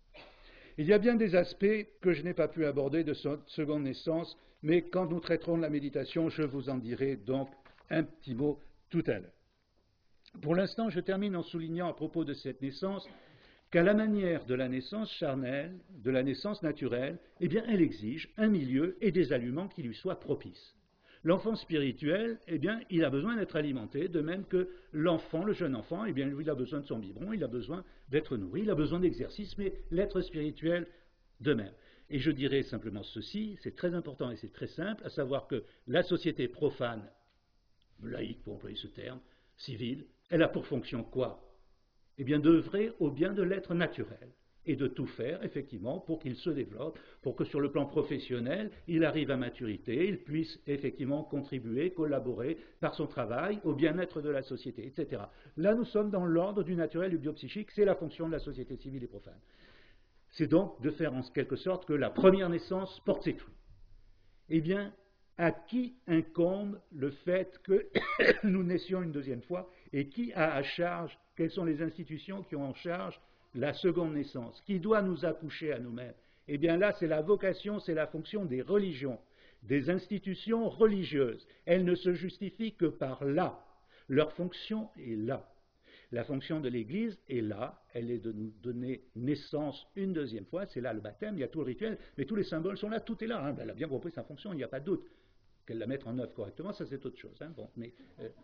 Il y a bien des aspects que je n'ai pas pu aborder de cette seconde naissance, mais quand nous traiterons de la méditation, je vous en dirai donc un petit mot tout à l'heure. Pour l'instant, je termine en soulignant à propos de cette naissance qu'à la manière de la naissance charnelle, de la naissance naturelle, eh bien, elle exige un milieu et des aliments qui lui soient propices. L'enfant spirituel, eh bien, il a besoin d'être alimenté, de même que l'enfant, le jeune enfant, eh bien, lui, il a besoin de son biberon, il a besoin d'être nourri, il a besoin d'exercice, mais l'être spirituel de même. Et je dirais simplement ceci, c'est très important et c'est très simple, à savoir que la société profane, laïque pour employer ce terme, civile, elle a pour fonction quoi? Eh bien, d'œuvrer au bien de l'être naturel et de tout faire, effectivement, pour qu'il se développe, pour que sur le plan professionnel, il arrive à maturité, il puisse effectivement contribuer, collaborer par son travail au bien-être de la société, etc. Là, nous sommes dans l'ordre du naturel, du biopsychique, c'est la fonction de la société civile et profane. C'est donc de faire en quelque sorte que la première naissance porte ses fruits. Eh bien, à qui incombe le fait que nous naissions une deuxième fois et qui a à charge, quelles sont les institutions qui ont en charge la seconde naissance, qui doit nous accoucher à nous-mêmes? Eh bien là, c'est la vocation, c'est la fonction des religions, des institutions religieuses. Elles ne se justifient que par là. Leur fonction est là. La fonction de l'Église est là, elle est de nous donner naissance une deuxième fois, c'est là le baptême, il y a tout le rituel, mais tous les symboles sont là, tout est là, hein. Elle a bien compris sa fonction, il n'y a pas de doute. Qu'elle la mette en œuvre correctement, ça c'est autre chose. Hein. Bon, mais,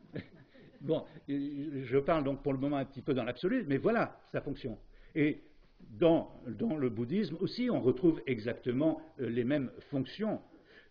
bon, je parle donc pour le moment un petit peu dans l'absolu, mais voilà sa fonction. Et dans le bouddhisme aussi, on retrouve exactement les mêmes fonctions.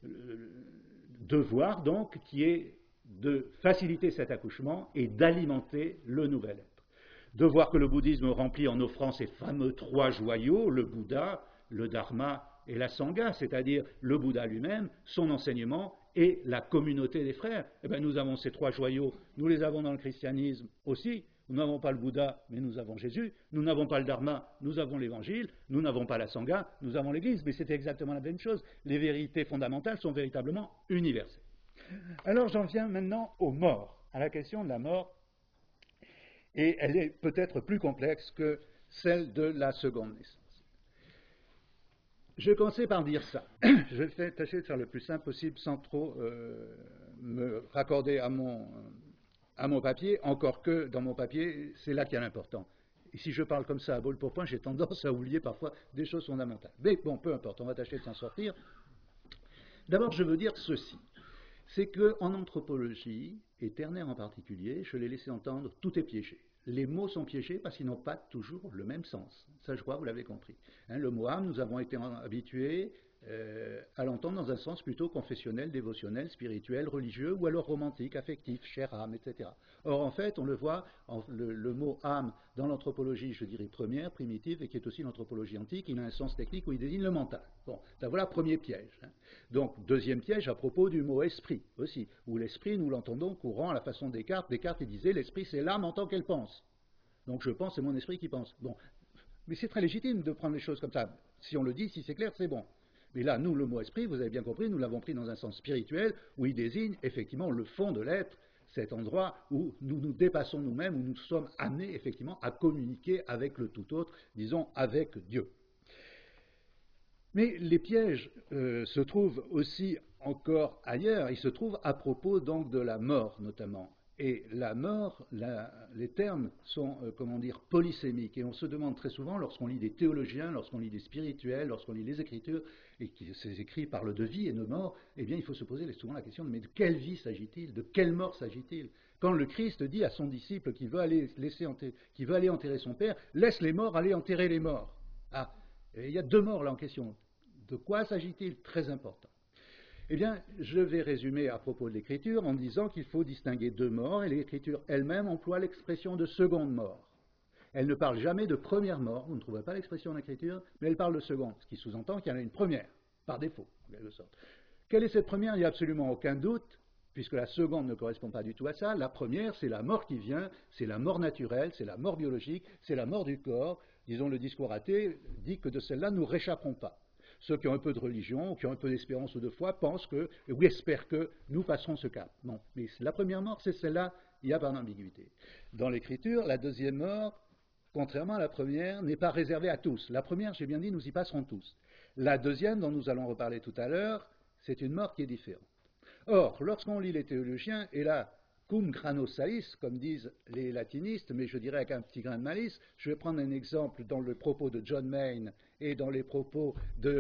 Devoir donc qui est de faciliter cet accouchement et d'alimenter le nouvel être. De voir que le bouddhisme remplit en offrant ces fameux trois joyaux, le Bouddha, le Dharma et la Sangha, c'est-à-dire le Bouddha lui-même, son enseignement et la communauté des frères. Eh bien, nous avons ces trois joyaux, nous les avons dans le christianisme aussi. Nous n'avons pas le Bouddha, mais nous avons Jésus. Nous n'avons pas le Dharma, nous avons l'Évangile. Nous n'avons pas la Sangha, nous avons l'Église. Mais c'est exactement la même chose. Les vérités fondamentales sont véritablement universelles. Alors j'en viens maintenant aux morts, à la question de la mort, et elle est peut-être plus complexe que celle de la seconde naissance. Je vais commencer par dire ça. Je vais tâcher de faire le plus simple possible sans trop me raccorder à mon papier, encore que dans mon papier, c'est là qu'il y a l'important. Et si je parle comme ça à brûle pour point, j'ai tendance à oublier parfois des choses fondamentales. Mais bon, peu importe, on va tâcher de s'en sortir. D'abord, je veux dire ceci. C'est qu'en anthropologie, et Terner en particulier, je l'ai laissé entendre, tout est piégé. Les mots sont piégés parce qu'ils n'ont pas toujours le même sens. Ça, je crois, vous l'avez compris. Hein, le mot âme, nous avons été habitués à l'entendre dans un sens plutôt confessionnel, dévotionnel, spirituel, religieux, ou alors romantique, affectif, chère âme, etc. Or, en fait, on le voit, le mot âme, dans l'anthropologie, je dirais première, primitive, et qui est aussi l'anthropologie antique, il a un sens technique où il désigne le mental. Bon, ça voilà, premier piège. Hein. Donc, deuxième piège à propos du mot esprit, aussi, où l'esprit, nous l'entendons courant à la façon de Descartes. Descartes, il disait, l'esprit, c'est l'âme en tant qu'elle pense. Donc, je pense, c'est mon esprit qui pense. Bon, mais c'est très légitime de prendre les choses comme ça. Si on le dit, si c'est clair, c'est bon. Mais là, nous, le mot esprit, vous avez bien compris, nous l'avons pris dans un sens spirituel, où il désigne effectivement le fond de l'être, cet endroit où nous nous dépassons nous-mêmes, où nous sommes amenés effectivement à communiquer avec le tout autre, disons avec Dieu. Mais les pièges se trouvent aussi encore ailleurs, ils se trouvent à propos donc de la mort notamment. Et la mort, les termes sont, polysémiques. Et on se demande très souvent, lorsqu'on lit des théologiens, lorsqu'on lit des spirituels, lorsqu'on lit les Écritures, et que ces écrits parlent de vie et de mort, eh bien, il faut se poser souvent la question, mais de quelle vie s'agit-il? De quelle mort s'agit-il? Quand le Christ dit à son disciple qui veut aller, enterrer son père, laisse les morts aller enterrer les morts. Ah, il y a deux morts là en question. De quoi s'agit-il? Très important. Eh bien, je vais résumer à propos de l'Écriture en disant qu'il faut distinguer deux morts, et l'Écriture elle-même emploie l'expression de seconde mort. Elle ne parle jamais de première mort, vous ne trouverez pas l'expression en Écriture, mais elle parle de seconde, ce qui sous-entend qu'il y en a une première, par défaut, en quelque sorte. Quelle est cette première? Il n'y a absolument aucun doute, puisque la seconde ne correspond pas du tout à ça. La première, c'est la mort qui vient, c'est la mort naturelle, c'est la mort biologique, c'est la mort du corps. Disons, le discours athée dit que de celle-là, nous réchapperons pas. Ceux qui ont un peu de religion, ou qui ont un peu d'espérance ou de foi, pensent que, ou espèrent que nous passerons ce cap. Non, mais la première mort, c'est celle-là, il n'y a pas d'ambiguïté. Dans l'Écriture, la deuxième mort, contrairement à la première, n'est pas réservée à tous. La première, j'ai bien dit, nous y passerons tous. La deuxième, dont nous allons reparler tout à l'heure, c'est une mort qui est différente. Or, lorsqu'on lit les théologiens, et là, cum grano salis, comme disent les latinistes, mais je dirais avec un petit grain de malice, je vais prendre un exemple dans le propos de John Maine et dans les propos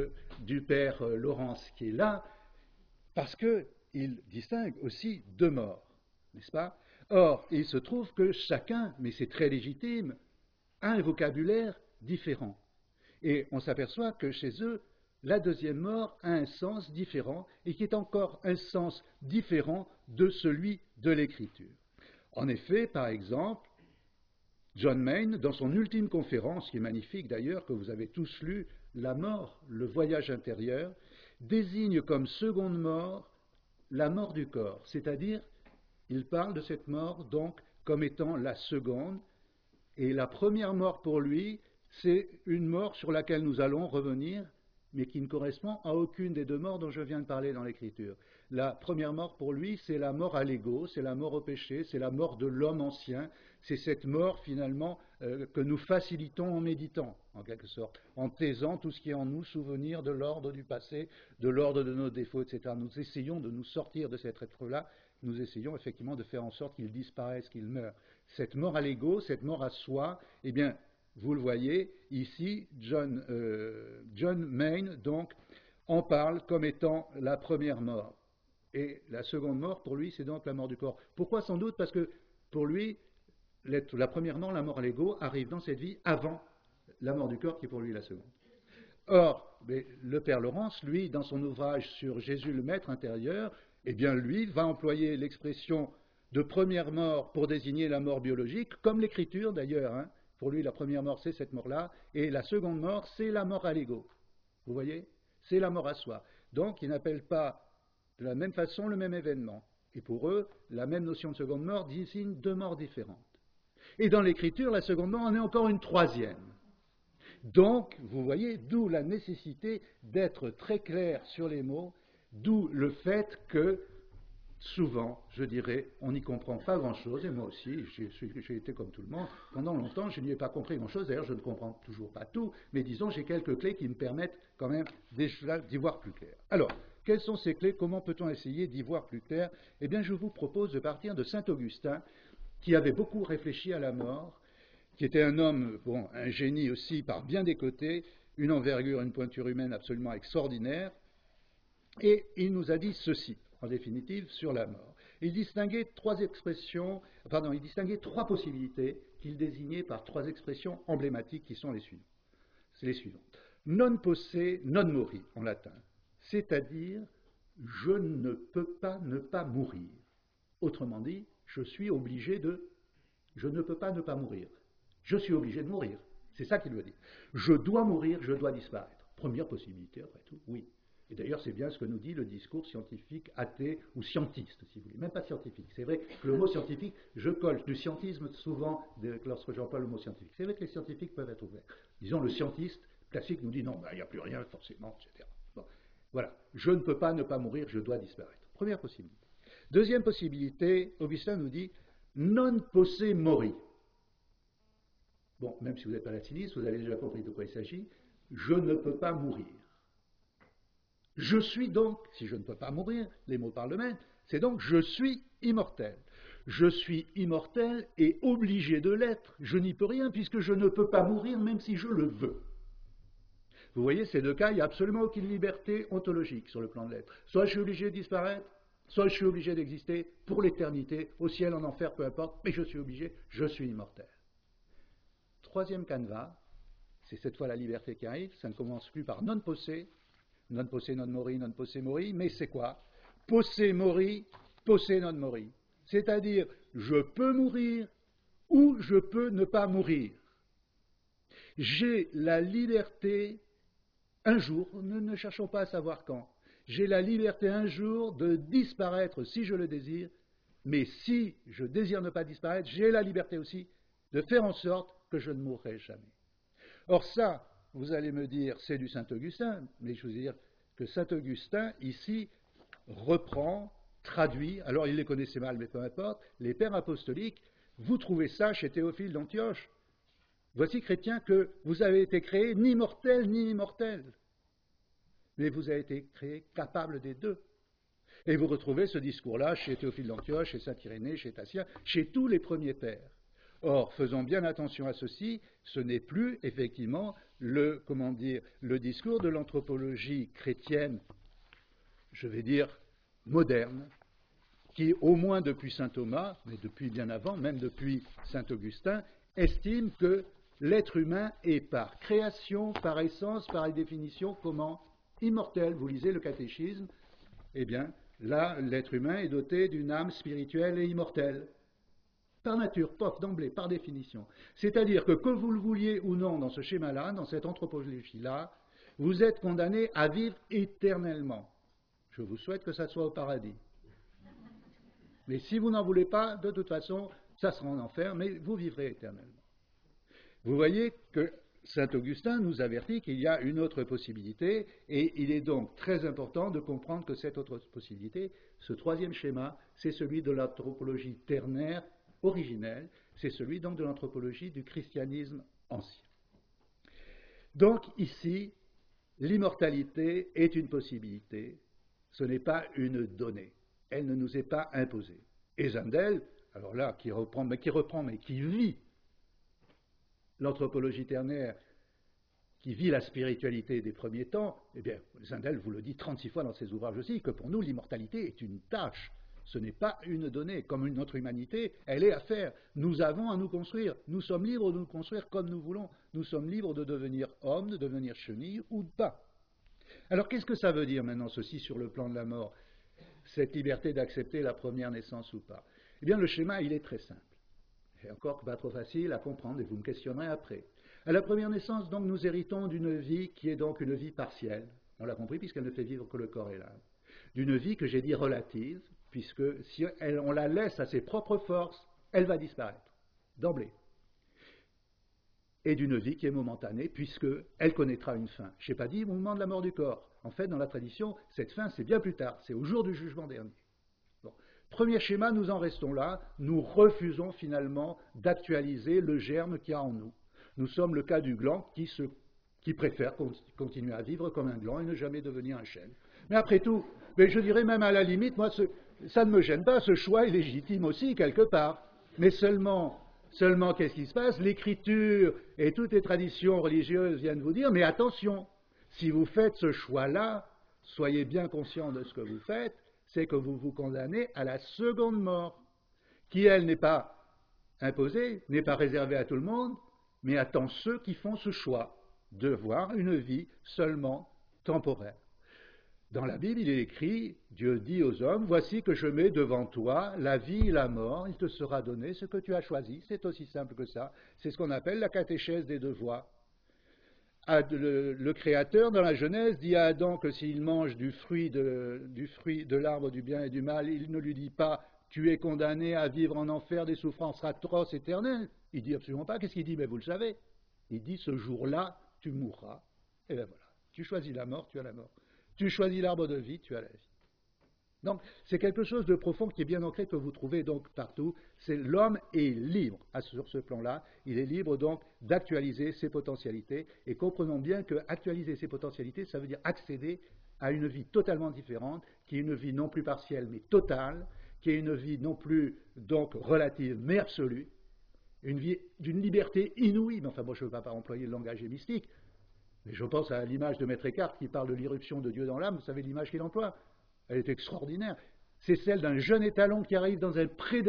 du père Laurence qui est là, parce qu'il distingue aussi deux morts, n'est-ce pas? Or, il se trouve que chacun, mais c'est très légitime, a un vocabulaire différent. Et on s'aperçoit que chez eux, la deuxième mort a un sens différent et qui est encore un sens différent de celui de l'Écriture. En effet, par exemple, John Maine, dans son ultime conférence, qui est magnifique d'ailleurs, que vous avez tous lu, La mort, le voyage intérieur, désigne comme seconde mort la mort du corps, c'est-à-dire, il parle de cette mort donc comme étant la seconde, et la première mort pour lui, c'est une mort sur laquelle nous allons revenir, mais qui ne correspond à aucune des deux morts dont je viens de parler dans l'Écriture. La première mort pour lui, c'est la mort à l'ego, c'est la mort au péché, c'est la mort de l'homme ancien, c'est cette mort finalement que nous facilitons en méditant, en quelque sorte, en taisant tout ce qui est en nous, souvenir de l'ordre du passé, de l'ordre de nos défauts, etc. Nous essayons de nous sortir de cet être-là, nous essayons effectivement de faire en sorte qu'il disparaisse, qu'il meure. Cette mort à l'ego, cette mort à soi, eh bien, vous le voyez, ici, John Maine, donc, en parle comme étant la première mort. Et la seconde mort, pour lui, c'est donc la mort du corps. Pourquoi? Sans doute parce que, pour lui, la première mort, la mort à l'ego, arrive dans cette vie avant la mort du corps, qui est pour lui la seconde. Or, le père Laurence, lui, dans son ouvrage sur Jésus le Maître intérieur, eh bien, lui, va employer l'expression de première mort pour désigner la mort biologique, comme l'Écriture d'ailleurs, hein. Pour lui, la première mort, c'est cette mort-là, et la seconde mort, c'est la mort à l'ego. Vous voyez? C'est la mort à soi. Donc, ils n'appellent pas de la même façon le même événement. Et pour eux, la même notion de seconde mort désigne deux morts différentes. Et dans l'Écriture, la seconde mort en est encore une troisième. Donc, vous voyez, d'où la nécessité d'être très clair sur les mots, d'où le fait que, souvent, je dirais, on n'y comprend pas grand-chose, et moi aussi, j'ai été comme tout le monde, pendant longtemps, je n'y ai pas compris grand-chose, d'ailleurs, je ne comprends toujours pas tout, mais disons, j'ai quelques clés qui me permettent quand même d'y voir plus clair. Alors, quelles sont ces clés? Comment peut-on essayer d'y voir plus clair? Eh bien, je vous propose de partir de saint Augustin, qui avait beaucoup réfléchi à la mort, qui était un homme, bon, un génie aussi par bien des côtés, une envergure, une pointure humaine absolument extraordinaire, et il nous a dit ceci, en définitive, sur la mort. Il distinguait trois possibilités qu'il désignait par trois expressions emblématiques qui sont les suivantes. C'est les suivantes. Non posse, non mori, en latin. C'est-à-dire, je ne peux pas ne pas mourir. Autrement dit, je ne peux pas ne pas mourir. Je suis obligé de mourir. C'est ça qu'il veut dire. Je dois mourir, je dois disparaître. Première possibilité, après tout, oui. Et d'ailleurs, c'est bien ce que nous dit le discours scientifique, athée ou scientiste, si vous voulez. Même pas scientifique. C'est vrai que le mot scientifique, je colle du scientisme souvent lorsque j'emploie le mot scientifique. C'est vrai que les scientifiques peuvent être ouverts. Disons, le scientiste classique nous dit non, il n'y a plus rien forcément, etc. Bon, voilà. Je ne peux pas ne pas mourir, je dois disparaître. Première possibilité. Deuxième possibilité, Augustin nous dit non posse mori. Bon, même si vous n'êtes pas latiniste, vous avez déjà compris de quoi il s'agit. Je ne peux pas mourir. Je suis donc, si je ne peux pas mourir, les mots parlent d'eux-mêmes, c'est donc je suis immortel. Je suis immortel et obligé de l'être. Je n'y peux rien puisque je ne peux pas mourir même si je le veux. Vous voyez, ces deux cas, il n'y a absolument aucune liberté ontologique sur le plan de l'être. Soit je suis obligé de disparaître, soit je suis obligé d'exister pour l'éternité, au ciel, en enfer, peu importe, mais je suis obligé, je suis immortel. Troisième canevas, c'est cette fois la liberté qui arrive, ça ne commence plus par non possé, non mori, non possé mori, mais c'est quoi? Possé mori, possé non mori. C'est-à-dire, je peux mourir ou je peux ne pas mourir. J'ai la liberté, un jour, nous ne cherchons pas à savoir quand, j'ai la liberté un jour de disparaître si je le désire, mais si je désire ne pas disparaître, j'ai la liberté aussi de faire en sorte que je ne mourrai jamais. Or ça, vous allez me dire, c'est du Saint-Augustin, mais je veux dire que Saint-Augustin, ici, reprend, traduit, alors il les connaissait mal, mais peu importe, les pères apostoliques, vous trouvez ça chez Théophile d'Antioche. Voici, chrétiens, que vous avez été créés ni mortels ni immortels, mais vous avez été créés capables des deux. Et vous retrouvez ce discours-là chez Théophile d'Antioche, chez Saint-Irénée, chez Tatien, chez tous les premiers pères. Or, faisons bien attention à ceci, ce n'est plus effectivement le discours de l'anthropologie chrétienne, je vais dire moderne, qui, au moins depuis saint Thomas, mais depuis bien avant, même depuis saint Augustin, estime que l'être humain est par création, par essence, par définition, comment? Immortel. Vous lisez le catéchisme, eh bien, là, l'être humain est doté d'une âme spirituelle et immortelle. Par nature, pof, d'emblée, par définition. C'est-à-dire que vous le vouliez ou non dans ce schéma-là, dans cette anthropologie-là, vous êtes condamné à vivre éternellement. Je vous souhaite que ça soit au paradis. Mais si vous n'en voulez pas, de toute façon, ça sera en enfer, mais vous vivrez éternellement. Vous voyez que saint Augustin nous avertit qu'il y a une autre possibilité, et il est donc très important de comprendre que cette autre possibilité, ce troisième schéma, c'est celui de l'anthropologie ternaire originelle, c'est celui donc de l'anthropologie du christianisme ancien. Donc ici, l'immortalité est une possibilité, ce n'est pas une donnée, elle ne nous est pas imposée. Et Zundel, alors là, qui reprend, mais qui vit l'anthropologie ternaire, qui vit la spiritualité des premiers temps, eh bien, Zundel vous le dit 36 fois dans ses ouvrages aussi, que pour nous, l'immortalité est une tâche. Ce n'est pas une donnée. Comme notre humanité, elle est à faire. Nous avons à nous construire. Nous sommes libres de nous construire comme nous voulons. Nous sommes libres de devenir homme, de devenir chenille ou pas. Alors, qu'est-ce que ça veut dire maintenant, ceci, sur le plan de la mort? Cette liberté d'accepter la première naissance ou pas? Eh bien, le schéma, il est très simple. Et encore pas trop facile à comprendre, et vous me questionnerez après. À la première naissance, donc, nous héritons d'une vie qui est donc une vie partielle. On l'a compris, puisqu'elle ne fait vivre que le corps et l'âme. D'une vie que j'ai dit relative, puisque si on la laisse à ses propres forces, elle va disparaître, d'emblée. Et d'une vie qui est momentanée, puisqu'elle connaîtra une fin. Je n'ai pas dit au moment de la mort du corps. En fait, dans la tradition, cette fin, c'est bien plus tard, c'est au jour du jugement dernier. Bon. Premier schéma, nous en restons là, nous refusons finalement d'actualiser le germe qu'il y a en nous. Nous sommes le cas du gland qui préfère continuer à vivre comme un gland et ne jamais devenir un chêne. Mais après tout, mais je dirais même à la limite, moi, ça ne me gêne pas, ce choix est légitime aussi, quelque part. Mais seulement qu'est-ce qui se passe? L'Écriture et toutes les traditions religieuses viennent vous dire, mais attention, si vous faites ce choix-là, soyez bien conscient de ce que vous faites, c'est que vous vous condamnez à la seconde mort, qui, elle, n'est pas imposée, n'est pas réservée à tout le monde, mais attend ceux qui font ce choix de voir une vie seulement temporaire. Dans la Bible, il est écrit, Dieu dit aux hommes, voici que je mets devant toi la vie et la mort, il te sera donné ce que tu as choisi. C'est aussi simple que ça. C'est ce qu'on appelle la catéchèse des deux voies. Le Créateur, dans la Genèse, dit à Adam que s'il mange du fruit de l'arbre du bien et du mal, il ne lui dit pas, tu es condamné à vivre en enfer des souffrances atroces éternelles. Il dit absolument pas. Qu'est-ce qu'il dit? Mais vous le savez. Il dit, ce jour-là, tu mourras. Et bien voilà. Tu choisis la mort, tu as la mort. Tu choisis l'arbre de vie, tu as la vie. Donc, c'est quelque chose de profond qui est bien ancré, que vous trouvez donc partout. C'est l'homme est libre sur ce plan-là. Il est libre donc d'actualiser ses potentialités. Et comprenons bien que actualiser ses potentialités, ça veut dire accéder à une vie totalement différente, qui est une vie non plus partielle, mais totale, qui est une vie non plus donc relative, mais absolue, une vie d'une liberté inouïe. Mais enfin, moi, je ne veux pas employer le langage mystique. Mais je pense à l'image de Maître Eckhart qui parle de l'irruption de Dieu dans l'âme. Vous savez l'image qu'il emploie? Elle est extraordinaire. c'est celle d'un jeune étalon qui arrive dans un pré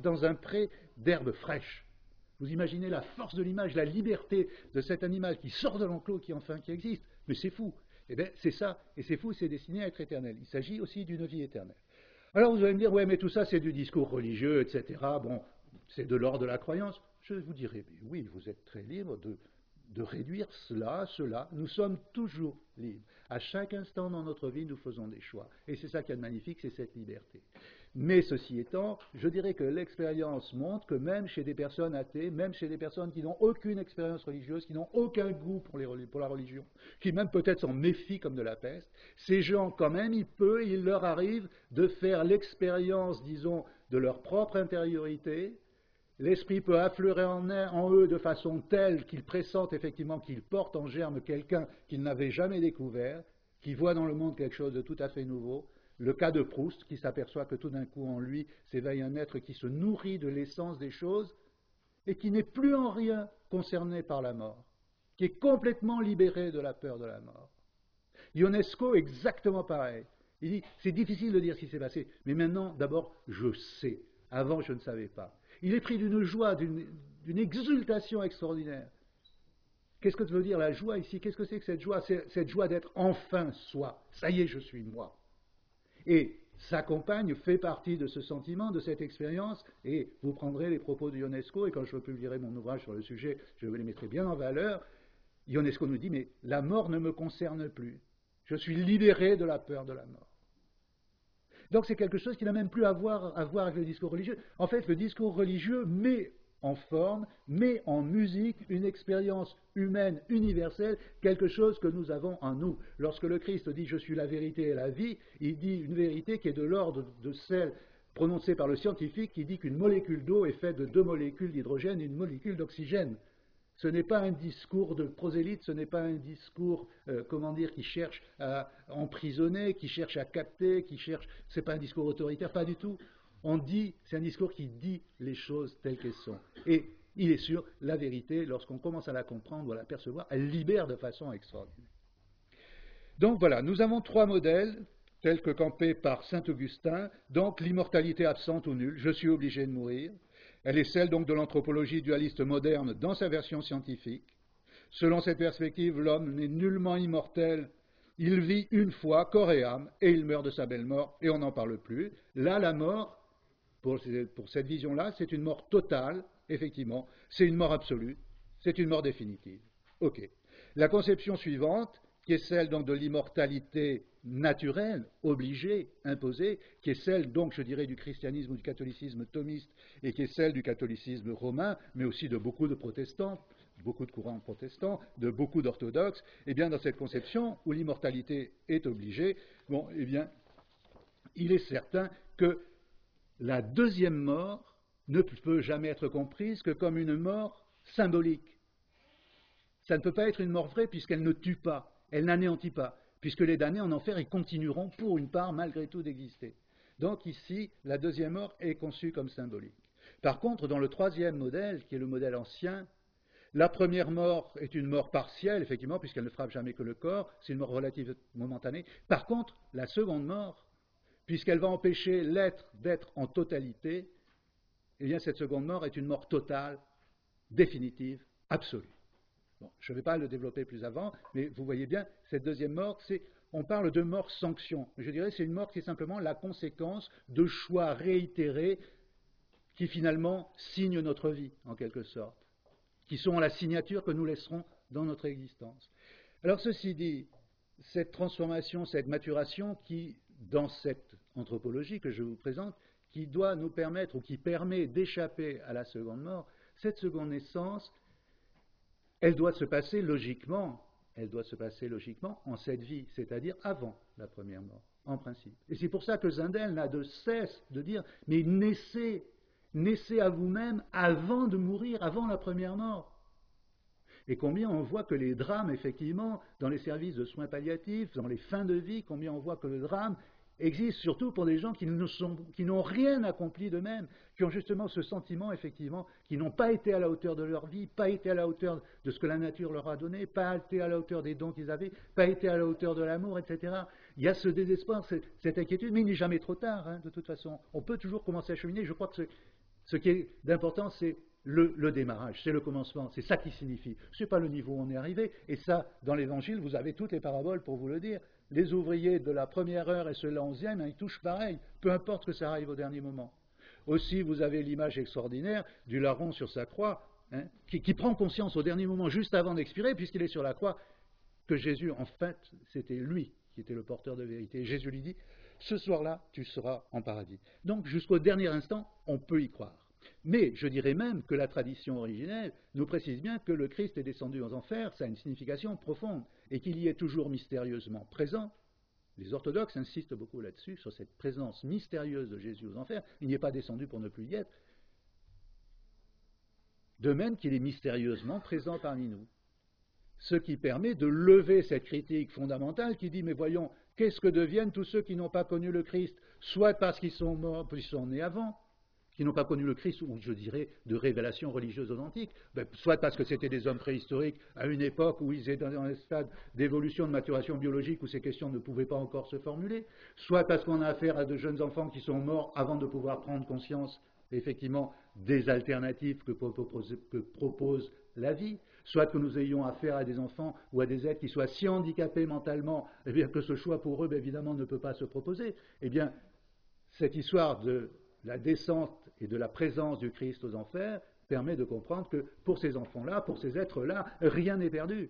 d'herbe fraîche. Vous imaginez la force de l'image, la liberté de cet animal qui sort de l'enclos, qui existe. Mais c'est fou. Eh bien, c'est ça. Et c'est fou, c'est destiné à être éternel. Il s'agit aussi d'une vie éternelle. Alors vous allez me dire, ouais, mais tout ça, c'est du discours religieux, etc. Bon, c'est de l'ordre de la croyance. Je vous dirais, oui, vous êtes très libre de réduire cela à cela. Nous sommes toujours libres. À chaque instant dans notre vie, nous faisons des choix. Et c'est ça qui est magnifique, c'est cette liberté. Mais ceci étant, je dirais que l'expérience montre que même chez des personnes athées, même chez des personnes qui n'ont aucune expérience religieuse, qui n'ont aucun goût pour la religion, qui même peut-être s'en méfient comme de la peste, ces gens, quand même, il leur arrive de faire l'expérience, disons, de leur propre intériorité. L'esprit peut affleurer en eux de façon telle qu'ils pressentent effectivement qu'ils portent en germe quelqu'un qu'ils n'avaient jamais découvert, qui voit dans le monde quelque chose de tout à fait nouveau. Le cas de Proust, qui s'aperçoit que tout d'un coup en lui s'éveille un être qui se nourrit de l'essence des choses et qui n'est plus en rien concerné par la mort, qui est complètement libéré de la peur de la mort. Ionesco, exactement pareil. Il dit, c'est difficile de dire ce qui s'est passé, mais maintenant, d'abord, je sais. Avant, je ne savais pas. Il est pris d'une joie, d'une exultation extraordinaire. Qu'est-ce que veut dire la joie ici? Qu'est-ce que c'est que cette joie? C'est cette joie d'être enfin soi. Ça y est, je suis moi. Et sa compagne fait partie de ce sentiment, de cette expérience, et vous prendrez les propos de Ionesco, et quand je publierai mon ouvrage sur le sujet, je les mettrai bien en valeur. Ionesco nous dit, mais la mort ne me concerne plus. Je suis libéré de la peur de la mort. Donc c'est quelque chose qui n'a même plus à voir avec le discours religieux. En fait, le discours religieux met en forme, met en musique une expérience humaine universelle, quelque chose que nous avons en nous. Lorsque le Christ dit « je suis la vérité et la vie », il dit une vérité qui est de l'ordre de celle prononcée par le scientifique qui dit qu'une molécule d'eau est faite de 2 molécules d'hydrogène et une molécule d'oxygène. Ce n'est pas un discours de prosélyte, ce n'est pas un discours, qui cherche à emprisonner, qui cherche à capter, c'est pas un discours autoritaire, pas du tout. C'est un discours qui dit les choses telles qu'elles sont. Et il est sûr, la vérité, lorsqu'on commence à la comprendre ou à la percevoir, elle libère de façon extraordinaire. Donc voilà, nous avons 3 modèles, tels que campés par saint Augustin. Donc l'immortalité absente ou nulle, je suis obligé de mourir. Elle est celle donc de l'anthropologie dualiste moderne dans sa version scientifique. Selon cette perspective, l'homme n'est nullement immortel. Il vit une fois, corps et âme, et il meurt de sa belle mort, et on n'en parle plus. Là, la mort, pour cette vision-là, c'est une mort totale, effectivement. C'est une mort absolue. C'est une mort définitive. OK. La conception suivante, qui est celle donc de l'immortalité naturelle, obligée, imposée, qui est celle donc, je dirais, du christianisme ou du catholicisme thomiste, et qui est celle du catholicisme romain, mais aussi de beaucoup de protestants, beaucoup de courants protestants, de beaucoup d'orthodoxes, eh bien dans cette conception où l'immortalité est obligée, bon, eh bien, il est certain que la deuxième mort ne peut jamais être comprise que comme une mort symbolique. Ça ne peut pas être une mort vraie puisqu'elle ne tue pas. Elle n'anéantit pas, puisque les damnés en enfer, ils continueront pour une part malgré tout d'exister. Donc ici, la deuxième mort est conçue comme symbolique. Par contre, dans le 3e modèle, qui est le modèle ancien, la première mort est une mort partielle, effectivement, puisqu'elle ne frappe jamais que le corps, c'est une mort relative momentanée. Par contre, la seconde mort, puisqu'elle va empêcher l'être d'être en totalité, eh bien cette seconde mort est une mort totale, définitive, absolue. Bon, je ne vais pas le développer plus avant, mais vous voyez bien, cette deuxième mort, on parle de mort sanction. Je dirais c'est une mort qui est simplement la conséquence de choix réitérés qui finalement signent notre vie, en quelque sorte, qui sont la signature que nous laisserons dans notre existence. Alors ceci dit, cette transformation, cette maturation qui, dans cette anthropologie que je vous présente, qui doit nous permettre ou qui permet d'échapper à la seconde mort, cette seconde naissance, elle doit se passer logiquement en cette vie, c'est-à-dire avant la première mort, en principe. Et c'est pour ça que Zindel n'a de cesse de dire, mais naissez à vous-même avant de mourir, avant la première mort. Et combien on voit que les drames, effectivement, dans les services de soins palliatifs, dans les fins de vie, combien on voit que le drame existe surtout pour des gens qui n'ont rien accompli d'eux-mêmes, qui ont justement ce sentiment, effectivement, qui n'ont pas été à la hauteur de leur vie, pas été à la hauteur de ce que la nature leur a donné, pas été à la hauteur des dons qu'ils avaient, pas été à la hauteur de l'amour, etc. Il y a ce désespoir, cette inquiétude, mais il n'est jamais trop tard, hein, de toute façon. On peut toujours commencer à cheminer. Je crois que ce qui est d'important, c'est le démarrage, c'est le commencement, c'est ça qui signifie. Ce n'est pas le niveau où on est arrivé, et ça, dans l'Évangile, vous avez toutes les paraboles pour vous le dire. Les ouvriers de la première heure et ceux de la 11e, hein, ils touchent pareil, peu importe que ça arrive au dernier moment. Aussi, vous avez l'image extraordinaire du larron sur sa croix, hein, qui prend conscience au dernier moment, juste avant d'expirer, puisqu'il est sur la croix, que Jésus, en fait, c'était lui qui était le porteur de vérité. Et Jésus lui dit, ce soir-là, tu seras en paradis. Donc, jusqu'au dernier instant, on peut y croire. Mais je dirais même que la tradition originelle nous précise bien que le Christ est descendu aux enfers, ça a une signification profonde, et qu'il y est toujours mystérieusement présent. Les orthodoxes insistent beaucoup là-dessus, sur cette présence mystérieuse de Jésus aux enfers. Il n'y est pas descendu pour ne plus y être. De même qu'il est mystérieusement présent parmi nous. Ce qui permet de lever cette critique fondamentale qui dit, mais voyons, qu'est-ce que deviennent tous ceux qui n'ont pas connu le Christ, soit parce qu'ils sont morts, puis ils sont nés avant, qui n'ont pas connu le Christ, ou je dirais de révélation religieuse authentique, soit parce que c'était des hommes préhistoriques à une époque où ils étaient dans un stade d'évolution, de maturation biologique, où ces questions ne pouvaient pas encore se formuler, soit parce qu'on a affaire à de jeunes enfants qui sont morts avant de pouvoir prendre conscience, effectivement, des alternatives que propose la vie, soit que nous ayons affaire à des enfants ou à des êtres qui soient si handicapés mentalement, eh bien, que ce choix pour eux, évidemment, ne peut pas se proposer. Eh bien, cette histoire de la descente et de la présence du Christ aux enfers permet de comprendre que pour ces enfants-là, pour ces êtres-là, rien n'est perdu.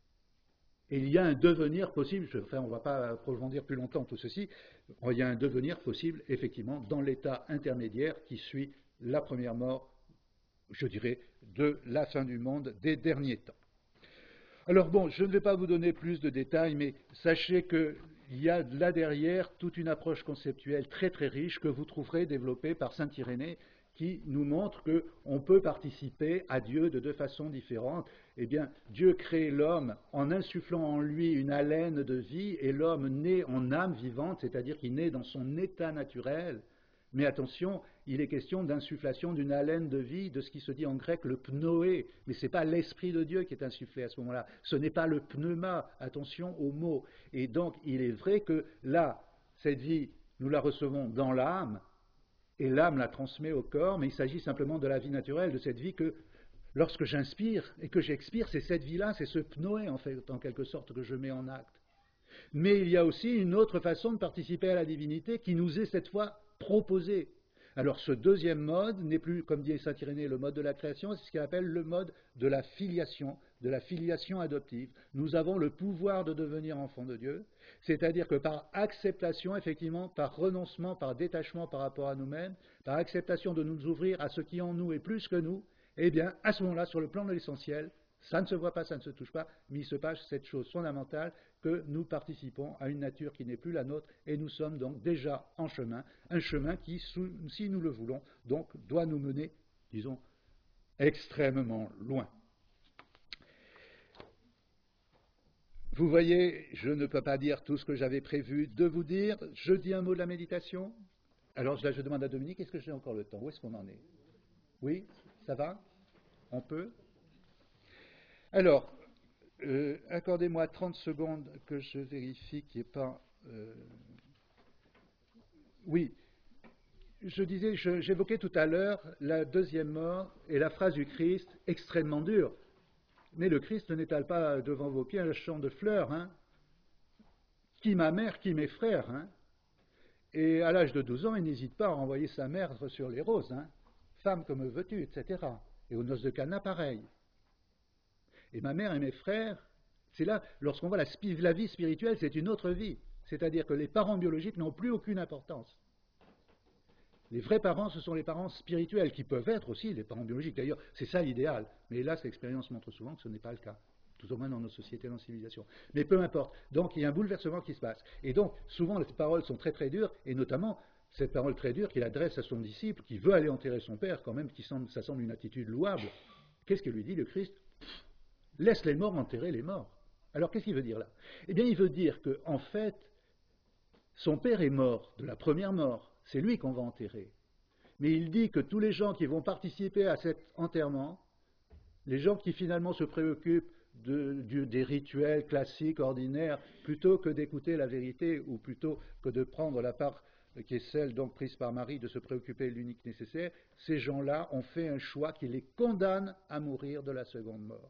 Et il y a un devenir possible, on ne va pas approfondir plus longtemps tout ceci, il y a un devenir possible, effectivement, dans l'état intermédiaire qui suit la première mort, je dirais, de la fin du monde des derniers temps. Alors bon, je ne vais pas vous donner plus de détails, mais sachez qu'il y a là derrière toute une approche conceptuelle très très riche que vous trouverez développée par saint Irénée, qui nous montre qu'on peut participer à Dieu de deux façons différentes. Eh bien, Dieu crée l'homme en insufflant en lui une haleine de vie, et l'homme naît en âme vivante, c'est-à-dire qu'il naît dans son état naturel. Mais attention, il est question d'insufflation d'une haleine de vie, de ce qui se dit en grec le pnoé. Mais ce n'est pas l'Esprit de Dieu qui est insufflé à ce moment-là. Ce n'est pas le pneuma. Attention au mot. Et donc, il est vrai que là, cette vie, nous la recevons dans l'âme, et l'âme la transmet au corps, mais il s'agit simplement de la vie naturelle, de cette vie que, lorsque j'inspire et que j'expire, c'est cette vie-là, c'est ce pnoé, en fait, en quelque sorte, que je mets en acte. Mais il y a aussi une autre façon de participer à la divinité qui nous est cette fois proposée. Alors ce deuxième mode n'est plus, comme dit saint Irénée, le mode de la création, c'est ce qu'il appelle le mode de la filiation adoptive. Nous avons le pouvoir de devenir enfants de Dieu, c'est-à-dire que par acceptation, effectivement, par renoncement, par détachement par rapport à nous-mêmes, par acceptation de nous ouvrir à ce qui en nous est plus que nous, eh bien, à ce moment-là, sur le plan de l'essentiel, ça ne se voit pas, ça ne se touche pas, mais il se passe cette chose fondamentale que nous participons à une nature qui n'est plus la nôtre et nous sommes donc déjà en chemin, un chemin qui, si nous le voulons, donc doit nous mener, disons, extrêmement loin. Vous voyez, je ne peux pas dire tout ce que j'avais prévu de vous dire. Je dis un mot de la méditation. Alors là, je demande à Dominique, est-ce que j'ai encore le temps? Où est-ce qu'on en est? Oui, ça va? On peut? Alors, accordez-moi 30 secondes que je vérifie qu'il n'y ait pas... Oui, je disais, j'évoquais tout à l'heure la deuxième mort et la phrase du Christ extrêmement dure. Mais le Christ n'étale pas devant vos pieds un champ de fleurs, hein. Qui ma mère, qui mes frères, hein. Et à l'âge de 12 ans, il n'hésite pas à renvoyer sa mère sur les roses, hein. Femme, que me veux-tu, etc. Et aux noces de Cana, pareil. Et ma mère et mes frères, c'est là, lorsqu'on voit la vie spirituelle, c'est une autre vie. C'est-à-dire que les parents biologiques n'ont plus aucune importance. Les vrais parents, ce sont les parents spirituels, qui peuvent être aussi les parents biologiques. D'ailleurs, c'est ça l'idéal. Mais hélas, l'expérience montre souvent que ce n'est pas le cas. Tout au moins dans nos sociétés, dans nos civilisations. Mais peu importe. Donc, il y a un bouleversement qui se passe. Et donc, souvent, les paroles sont très très dures, et notamment, cette parole très dure qu'il adresse à son disciple, qui veut aller enterrer son père, quand même, ça semble une attitude louable. Qu'est-ce que lui dit le Christ? Laisse les morts enterrer les morts. Alors, qu'est-ce qu'il veut dire là? Eh bien, il veut dire qu'en fait, Son père est mort, de la première mort, c'est lui qu'on va enterrer. Mais il dit que tous les gens qui vont participer à cet enterrement, les gens qui finalement se préoccupent des rituels classiques, ordinaires, plutôt que d'écouter la vérité, ou plutôt que de prendre la part qui est celle donc prise par Marie de se préoccuper de l'unique nécessaire, ces gens-là ont fait un choix qui les condamne à mourir de la seconde mort.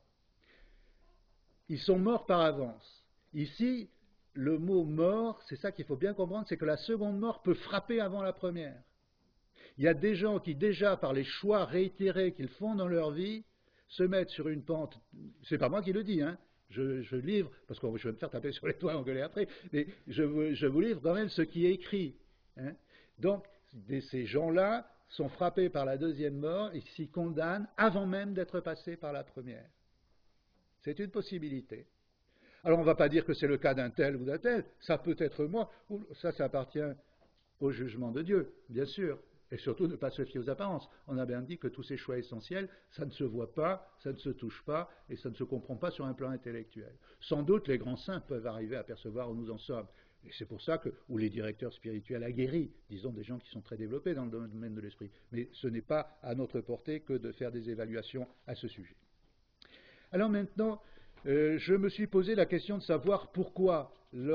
Ils sont morts par avance. Ici, le mot mort, c'est ça qu'il faut bien comprendre, c'est que la seconde mort peut frapper avant la première. Il y a des gens qui déjà, par les choix réitérés qu'ils font dans leur vie, se mettent sur une pente, c'est pas moi qui le dis, hein, je livre, parce que je vais me faire taper sur les doigts, engueuler après, mais je vous livre quand même ce qui est écrit. Hein. Donc, ces gens-là sont frappés par la deuxième mort et s'y condamnent avant même d'être passés par la première. C'est une possibilité. Alors, on ne va pas dire que c'est le cas d'un tel ou d'un tel, ça peut être moi, ou ça appartient au jugement de Dieu, bien sûr. Et surtout ne pas se fier aux apparences. On a bien dit que tous ces choix essentiels, ça ne se voit pas, ça ne se touche pas, et ça ne se comprend pas sur un plan intellectuel. Sans doute, les grands saints peuvent arriver à percevoir où nous en sommes. Et c'est pour ça que, ou les directeurs spirituels aguerris, disons des gens qui sont très développés dans le domaine de l'esprit. Mais ce n'est pas à notre portée que de faire des évaluations à ce sujet. Alors maintenant, je me suis posé la question de savoir pourquoi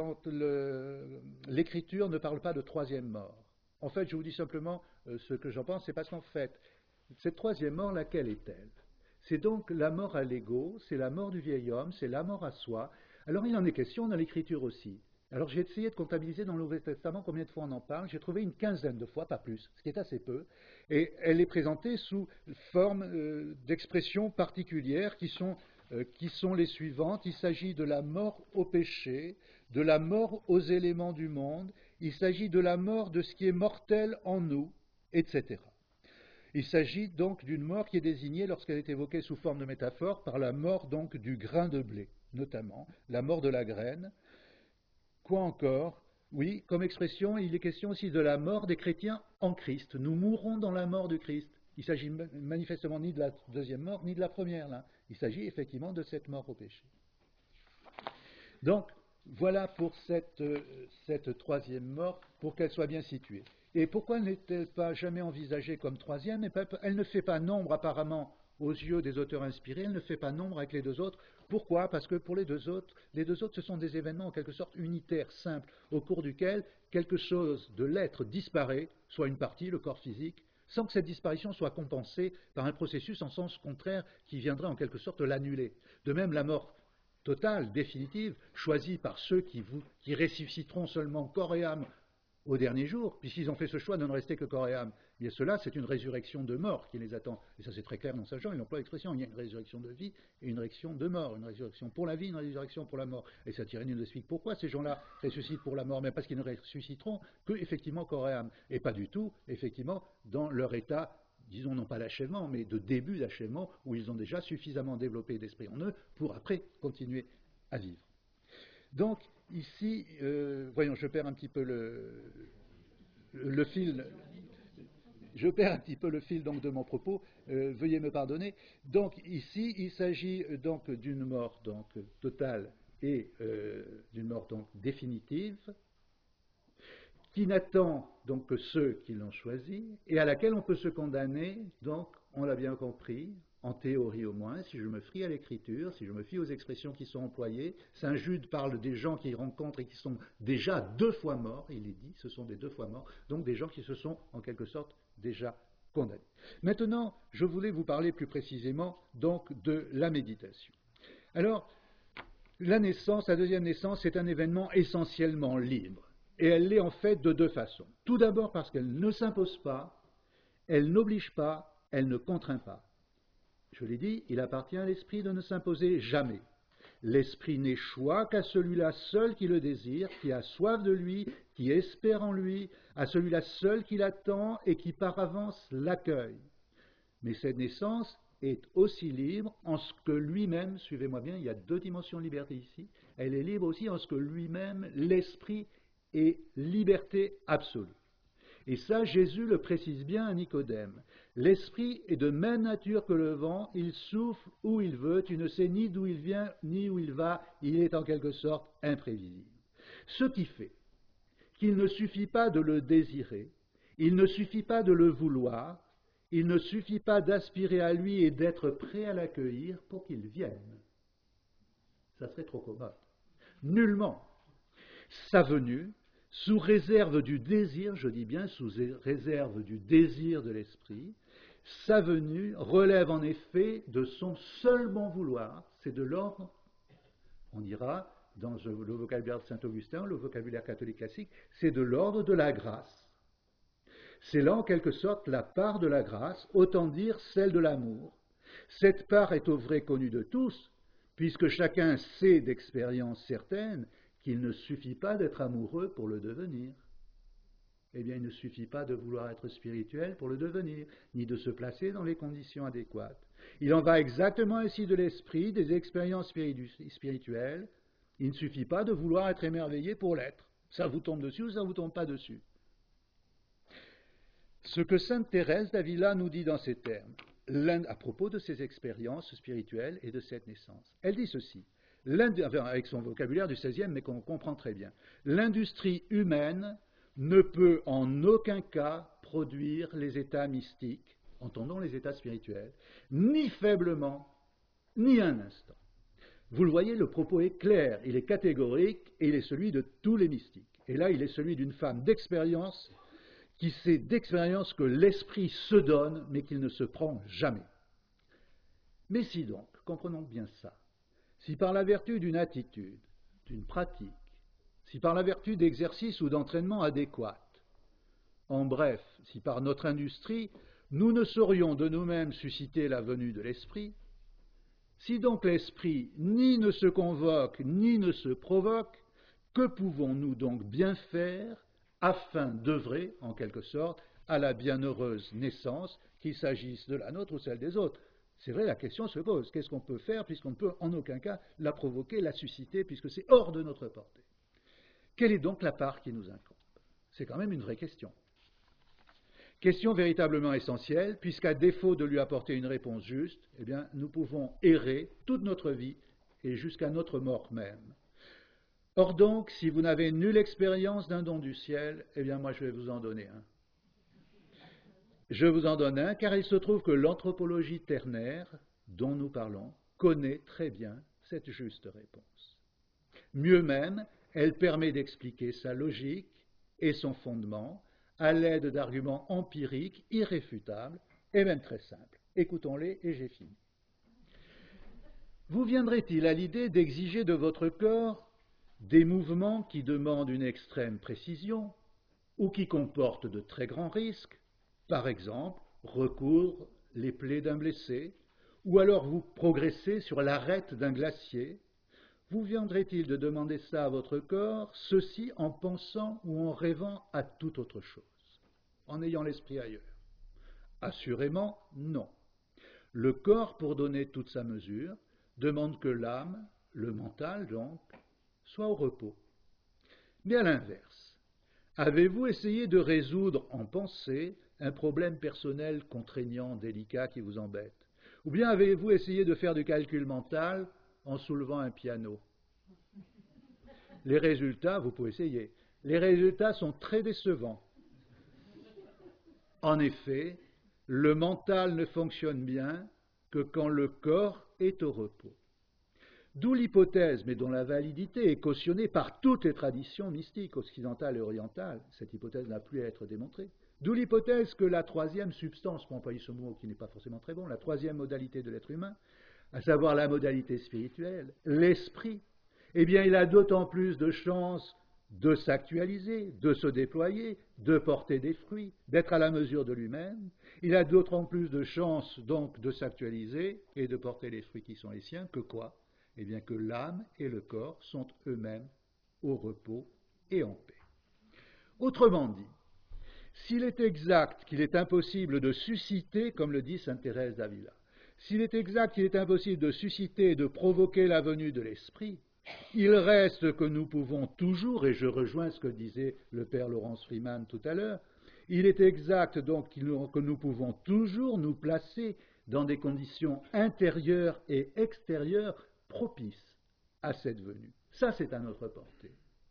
l'Écriture ne parle pas de troisième mort. En fait, je vous dis simplement ce que j'en pense, c'est parce qu'en fait, cette troisième mort, laquelle est-elle? C'est donc la mort à l'ego, c'est la mort du vieil homme, c'est la mort à soi. Alors il en est question dans l'Écriture aussi. Alors j'ai essayé de comptabiliser dans le Nouveau Testament combien de fois on en parle, j'ai trouvé une quinzaine de fois, pas plus, ce qui est assez peu, et elle est présentée sous forme d'expressions particulières qui sont les suivantes. Il s'agit de la mort au péché, de la mort aux éléments du monde, il s'agit de la mort de ce qui est mortel en nous, etc. Il s'agit donc d'une mort qui est désignée lorsqu'elle est évoquée sous forme de métaphore par la mort donc du grain de blé, notamment, la mort de la graine. Quoi encore? Oui, comme expression, il est question aussi de la mort des chrétiens en Christ. Nous mourrons dans la mort du Christ. Il s'agit manifestement ni de la deuxième mort, ni de la première, là. Il s'agit effectivement de cette mort au péché. Donc, voilà pour cette troisième mort, pour qu'elle soit bien située. Et pourquoi n'est-elle pas jamais envisagée comme troisième? Elle ne fait pas nombre apparemment aux yeux des auteurs inspirés, elle ne fait pas nombre avec les deux autres. Pourquoi? Parce que pour les deux autres, ce sont des événements en quelque sorte unitaires, simples, au cours duquel quelque chose de l'être disparaît, soit une partie, le corps physique, sans que cette disparition soit compensée par un processus en sens contraire qui viendrait en quelque sorte l'annuler. De même, la mort totale, définitive, choisie par ceux qui ressusciteront seulement corps et âme au dernier jour, puisqu'ils ont fait ce choix de ne rester que corps et âme. Et cela, c'est une résurrection de mort qui les attend. Et ça, c'est très clair dans Saint Jean, il emploie l'expression. Il y a une résurrection de vie et une résurrection de mort. Une résurrection pour la vie, une résurrection pour la mort. Et Saint Irénée nous explique pourquoi ces gens-là ressuscitent pour la mort, mais parce qu'ils ne ressusciteront que, effectivement, corps et âme. Et pas du tout, effectivement, dans leur état, disons non pas d'achèvement, mais de début d'achèvement, où ils ont déjà suffisamment développé d'esprit en eux pour après continuer à vivre. Donc, ici, voyons, je perds un petit peu le fil. Je perds un petit peu le fil donc de mon propos. Veuillez me pardonner. Donc ici, il s'agit donc d'une mort donc totale et d'une mort donc définitive, qui n'attend donc que ceux qui l'ont choisi et à laquelle on peut se condamner. Donc, on l'a bien compris. En théorie au moins, si je me fie à l'écriture, si je me fie aux expressions qui sont employées, Saint Jude parle des gens qu'il rencontre et qui sont déjà 2 fois morts, il est dit, ce sont des 2 fois morts, donc des gens qui se sont en quelque sorte déjà condamnés. Maintenant, je voulais vous parler plus précisément donc de la méditation. Alors, la deuxième naissance, c'est un événement essentiellement libre, et elle l'est en fait de 2 façons. Tout d'abord parce qu'elle ne s'impose pas, elle n'oblige pas, elle ne contraint pas. Je l'ai dit, il appartient à l'esprit de ne s'imposer jamais. L'esprit n'échoit qu'à celui-là seul qui le désire, qui a soif de lui, qui espère en lui, à celui-là seul qui l'attend et qui par avance l'accueille. Mais cette naissance est aussi libre en ce que lui-même, suivez-moi bien, il y a 2 dimensions de liberté ici, elle est libre aussi en ce que lui-même, l'esprit, est liberté absolue. Et ça, Jésus le précise bien à Nicodème. L'esprit est de même nature que le vent, il souffle où il veut, tu ne sais ni d'où il vient, ni où il va, il est en quelque sorte imprévisible. Ce qui fait qu'il ne suffit pas de le désirer, il ne suffit pas de le vouloir, il ne suffit pas d'aspirer à lui et d'être prêt à l'accueillir pour qu'il vienne. Ça serait trop commode. Nullement. Sa venue, sous réserve du désir, je dis bien sous réserve du désir de l'esprit, sa venue relève en effet de son seul bon vouloir, c'est de l'ordre, on dira, dans le vocabulaire de Saint-Augustin, le vocabulaire catholique classique, c'est de l'ordre de la grâce. C'est là en quelque sorte la part de la grâce, autant dire celle de l'amour. Cette part est au vrai connue de tous, puisque chacun sait d'expérience certaine qu'il ne suffit pas d'être amoureux pour le devenir. Eh bien, il ne suffit pas de vouloir être spirituel pour le devenir, ni de se placer dans les conditions adéquates. Il en va exactement ainsi de l'esprit, des expériences spirituelles. Il ne suffit pas de vouloir être émerveillé pour l'être. Ça vous tombe dessus ou ça ne vous tombe pas dessus. Ce que sainte Thérèse d'Avila nous dit dans ces termes, à propos de ses expériences spirituelles et de cette naissance. Elle dit ceci, avec son vocabulaire du XVIe, mais qu'on comprend très bien. L'industrie humaine ne peut en aucun cas produire les états mystiques, entendons les états spirituels, ni faiblement, ni un instant. Vous le voyez, le propos est clair, il est catégorique, et il est celui de tous les mystiques. Et là, il est celui d'une femme d'expérience, qui sait d'expérience que l'esprit se donne, mais qu'il ne se prend jamais. Mais si donc, comprenons bien ça, si par la vertu d'une attitude, d'une pratique, si par la vertu d'exercices ou d'entraînement adéquats, en bref, si par notre industrie, nous ne saurions de nous-mêmes susciter la venue de l'esprit, si donc l'esprit ni ne se convoque, ni ne se provoque, que pouvons-nous donc bien faire afin d'œuvrer, en quelque sorte, à la bienheureuse naissance, qu'il s'agisse de la nôtre ou celle des autres? C'est vrai, la question se pose. Qu'est-ce qu'on peut faire puisqu'on ne peut en aucun cas la provoquer, la susciter, puisque c'est hors de notre portée? Quelle est donc la part qui nous incombe? C'est quand même une vraie question. Question véritablement essentielle, puisqu'à défaut de lui apporter une réponse juste, eh bien, nous pouvons errer toute notre vie et jusqu'à notre mort même. Or donc, si vous n'avez nulle expérience d'un don du ciel, eh bien moi je vais vous en donner un. Je vous en donne un, car il se trouve que l'anthropologie ternaire, dont nous parlons, connaît très bien cette juste réponse. Mieux même, elle permet d'expliquer sa logique et son fondement à l'aide d'arguments empiriques, irréfutables et même très simples. Écoutons-les et j'ai fini. Vous viendrait-il à l'idée d'exiger de votre corps des mouvements qui demandent une extrême précision ou qui comportent de très grands risques, par exemple, recoudre les plaies d'un blessé, ou alors vous progresser sur l'arête d'un glacier? Vous viendrait-il de demander ça à votre corps, ceci en pensant ou en rêvant à toute autre chose, en ayant l'esprit ailleurs? Assurément, non. Le corps, pour donner toute sa mesure, demande que l'âme, le mental donc, soit au repos. Mais à l'inverse, avez-vous essayé de résoudre en pensée un problème personnel contraignant, délicat qui vous embête? Ou bien avez-vous essayé de faire du calcul mental en soulevant un piano? Les résultats, vous pouvez essayer, les résultats sont très décevants. En effet, le mental ne fonctionne bien que quand le corps est au repos. D'où l'hypothèse, mais dont la validité est cautionnée par toutes les traditions mystiques occidentales et orientales, cette hypothèse n'a plus à être démontrée, d'où l'hypothèse que la troisième substance, pour employer ce mot qui n'est pas forcément très bon, la troisième modalité de l'être humain, à savoir la modalité spirituelle, l'esprit, eh bien il a d'autant plus de chances de s'actualiser, de se déployer, de porter des fruits, d'être à la mesure de lui-même. Il a d'autant plus de chances donc de s'actualiser et de porter les fruits qui sont les siens que quoi? Eh bien que l'âme et le corps sont eux-mêmes au repos et en paix. Autrement dit, s'il est exact qu'il est impossible de susciter, comme le dit sainte Thérèse d'Avila, s'il est exact qu'il est impossible de susciter et de provoquer la venue de l'esprit, il reste que nous pouvons toujours, et je rejoins ce que disait le père Laurence Freeman tout à l'heure, il est exact donc que nous pouvons toujours nous placer dans des conditions intérieures et extérieures propices à cette venue. Ça, c'est à notre portée.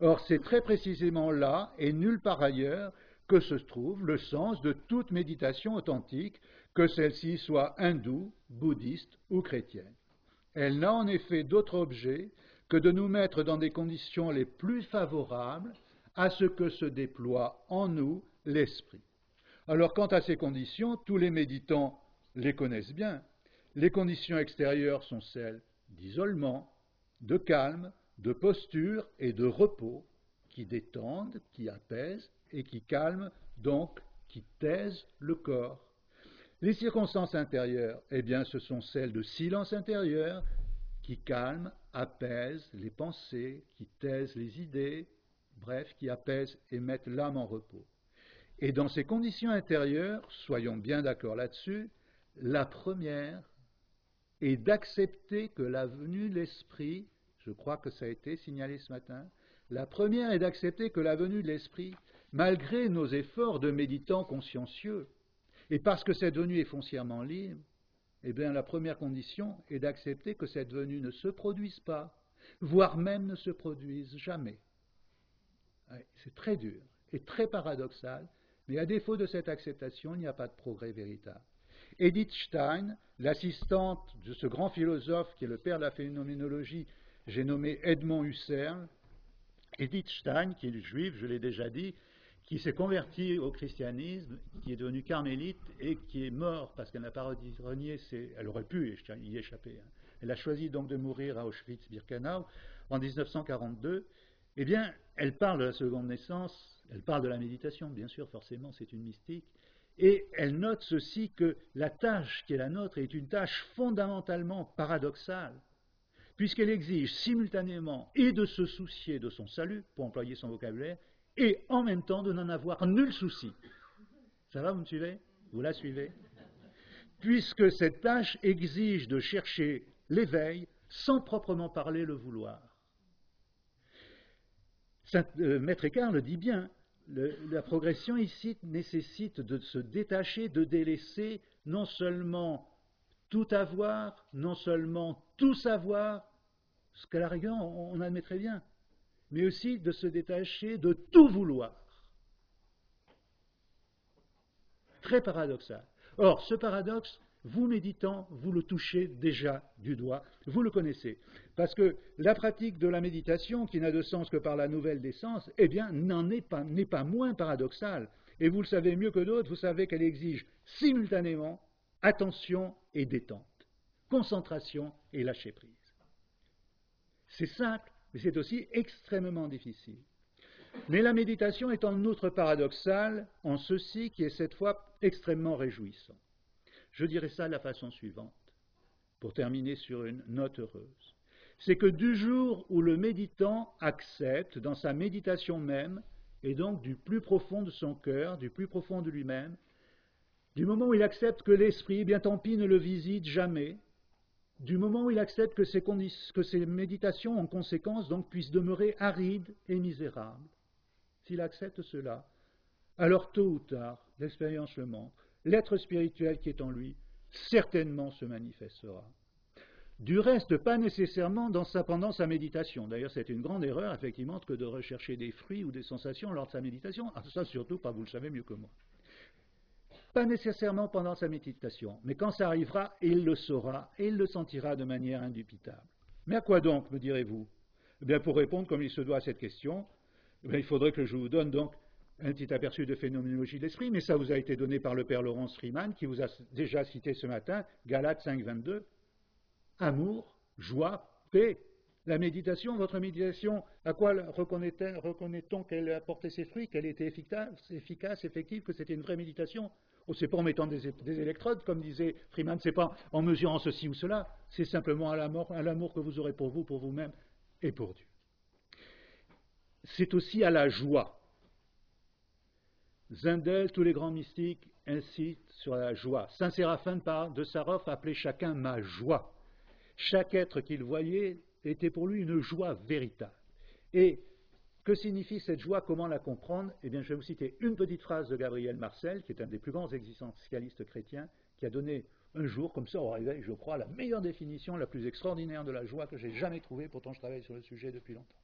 Or, c'est très précisément là, et nulle part ailleurs, que se trouve le sens de toute méditation authentique, que celle-ci soit hindoue, bouddhiste ou chrétienne. Elle n'a en effet d'autre objet que de nous mettre dans des conditions les plus favorables à ce que se déploie en nous l'esprit. Alors, quant à ces conditions, tous les méditants les connaissent bien. Les conditions extérieures sont celles d'isolement, de calme, de posture et de repos, qui détendent, qui apaisent et qui calment, donc qui taisent le corps. Les circonstances intérieures, eh bien, ce sont celles de silence intérieur, qui calment, apaisent les pensées, qui taisent les idées, bref, qui apaisent et mettent l'âme en repos. Et dans ces conditions intérieures, soyons bien d'accord là-dessus, la première est d'accepter que la venue de l'esprit, je crois que ça a été signalé ce matin, la première est d'accepter que la venue de l'esprit, malgré nos efforts de méditants consciencieux, et parce que cette venue est foncièrement libre, eh bien la première condition est d'accepter que cette venue ne se produise pas, voire même ne se produise jamais. C'est très dur et très paradoxal, mais à défaut de cette acceptation, il n'y a pas de progrès véritable. Edith Stein, l'assistante de ce grand philosophe qui est le père de la phénoménologie, j'ai nommé Edmond Husserl. Edith Stein, qui est juive, je l'ai déjà dit, qui s'est convertie au christianisme, qui est devenue carmélite et qui est morte parce qu'elle n'a pas renié elle aurait pu y échapper. Elle a choisi donc de mourir à Auschwitz-Birkenau en 1942. Eh bien, elle parle de la seconde naissance, elle parle de la méditation, bien sûr, forcément, c'est une mystique, et elle note ceci, que la tâche qui est la nôtre est une tâche fondamentalement paradoxale, puisqu'elle exige simultanément et de se soucier de son salut, pour employer son vocabulaire, et en même temps de n'en avoir nul souci. Ça va, vous me suivez? Vous la suivez? Puisque cette tâche exige de chercher l'éveil sans proprement parler le vouloir. Maître Eckhart le dit bien, la progression ici nécessite de se détacher, de délaisser non seulement tout avoir, non seulement tout savoir, ce qu'à la rigueur on admettrait bien, mais aussi de se détacher de tout vouloir. Très paradoxal. Or, ce paradoxe, vous méditant, vous le touchez déjà du doigt, vous le connaissez. Parce que la pratique de la méditation, qui n'a de sens que par la nouvelle des sens, eh bien, n'est pas moins paradoxale. Et vous le savez mieux que d'autres, vous savez qu'elle exige simultanément attention et détente, concentration et lâcher prise. C'est simple, mais c'est aussi extrêmement difficile. Mais la méditation est en outre paradoxale en ceci qui est cette fois extrêmement réjouissant. Je dirais ça de la façon suivante, pour terminer sur une note heureuse. C'est que du jour où le méditant accepte, dans sa méditation même, et donc du plus profond de son cœur, du plus profond de lui-même, du moment où il accepte que l'esprit, bien tant pis, ne le visite jamais, du moment où il accepte que ses méditations, en conséquence, donc, puissent demeurer arides et misérables, s'il accepte cela, alors tôt ou tard, l'expérience le montre, l'être spirituel qui est en lui, certainement se manifestera. Du reste, pas nécessairement pendant sa méditation. D'ailleurs, c'est une grande erreur, effectivement, que de rechercher des fruits ou des sensations lors de sa méditation. Ah, ça, surtout, pas vous le savez mieux que moi. Pas nécessairement pendant sa méditation, mais quand ça arrivera, il le saura et il le sentira de manière indubitable. Mais à quoi donc, me direz-vous? Eh bien, pour répondre comme il se doit à cette question, il faudrait que je vous donne donc un petit aperçu de phénoménologie de l'esprit, mais ça vous a été donné par le père Laurence Freeman, qui vous a déjà cité ce matin, Galates 5, 22. Amour, joie, paix. La méditation, votre méditation, à quoi reconnaît-on qu'elle a porté ses fruits, qu'elle était efficace, effective, que c'était une vraie méditation? Oh, c'est pas en mettant des électrodes, comme disait Freeman, c'est pas en mesurant ceci ou cela, c'est simplement à l'amour que vous aurez pour vous, pour vous-même et pour Dieu. C'est aussi à la joie. Zendel, tous les grands mystiques incitent sur la joie. Saint Séraphin de Sarov appelait chacun ma joie. Chaque être qu'il voyait était pour lui une joie véritable. Et que signifie cette joie? Comment la comprendre? Eh bien, je vais vous citer une petite phrase de Gabriel Marcel, qui est un des plus grands existentialistes chrétiens, qui a donné un jour, comme ça au réveil, je crois, la meilleure définition, la plus extraordinaire de la joie que j'ai jamais trouvée, pourtant je travaille sur le sujet depuis longtemps.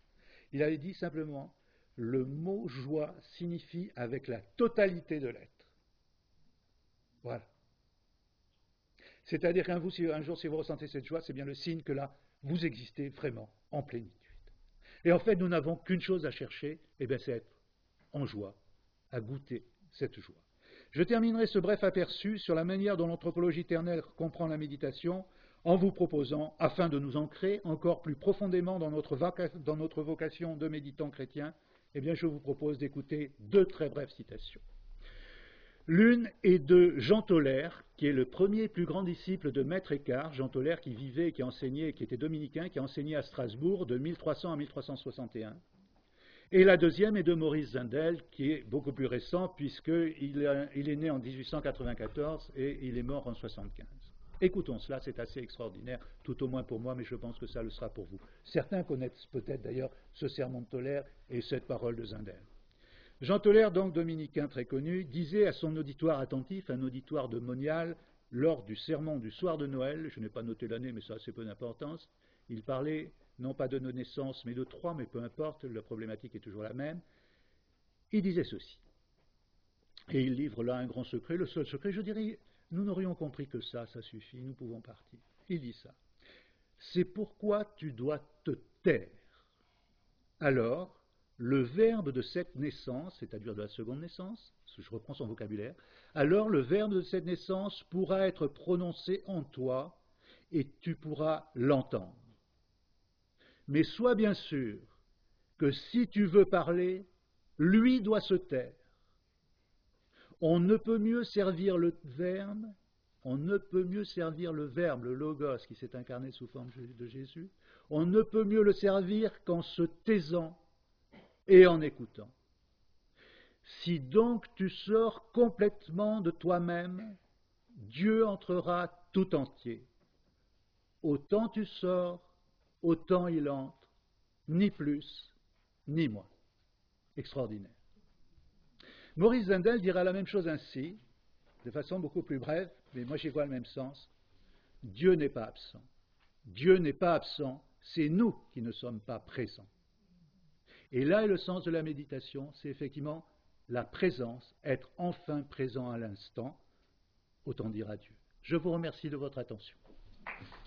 Il avait dit simplement, le mot joie signifie avec la totalité de l'être. Voilà. C'est-à-dire qu'un jour, si vous ressentez cette joie, c'est bien le signe que là, vous existez vraiment en plénitude. Et en fait, nous n'avons qu'une chose à chercher, et bien c'est être en joie, à goûter cette joie. Je terminerai ce bref aperçu sur la manière dont l'anthropologie ternaire comprend la méditation en vous proposant, afin de nous ancrer encore plus profondément dans notre vocation de méditants chrétiens, eh bien je vous propose d'écouter deux très brèves citations. L'une est de Jean Tolaire, qui est le premier et plus grand disciple de Maître Écart. Jean Tolaire qui vivait et qui enseignait, qui était dominicain, qui a enseigné à Strasbourg de 1300 à 1361. Et la deuxième est de Maurice Zindel, qui est beaucoup plus récent, puisqu'il est né en 1894 et il est mort en 1975. Écoutons cela, c'est assez extraordinaire, tout au moins pour moi, mais je pense que ça le sera pour vous. Certains connaissent peut-être d'ailleurs ce sermon de Tolaire et cette parole de Zindel. Jean Tolaire, donc dominicain très connu, disait à son auditoire attentif, un auditoire de Monial, lors du sermon du soir de Noël, je n'ai pas noté l'année, mais ça a assez peu d'importance, il parlait non pas de nos naissances, mais de trois, mais peu importe, la problématique est toujours la même. Il disait ceci, et il livre là un grand secret, le seul secret, je dirais, nous n'aurions compris que ça suffit, nous pouvons partir. Il dit ça, c'est pourquoi tu dois te taire. Alors, le verbe de cette naissance, c'est-à-dire de la seconde naissance, je reprends son vocabulaire, alors le verbe de cette naissance pourra être prononcé en toi et tu pourras l'entendre. Mais sois bien sûr que si tu veux parler, lui doit se taire. On ne peut mieux servir le verbe, le logos qui s'est incarné sous forme de Jésus, on ne peut mieux le servir qu'en se taisant et en écoutant. Si donc tu sors complètement de toi-même, Dieu entrera tout entier. Autant tu sors, autant il entre, ni plus, ni moins. Extraordinaire. Maurice Zindel dira la même chose ainsi, de façon beaucoup plus brève, mais moi j'y vois le même sens. Dieu n'est pas absent. Dieu n'est pas absent, c'est nous qui ne sommes pas présents. Et là est le sens de la méditation, c'est effectivement la présence, être enfin présent à l'instant, autant dire à Dieu. Je vous remercie de votre attention.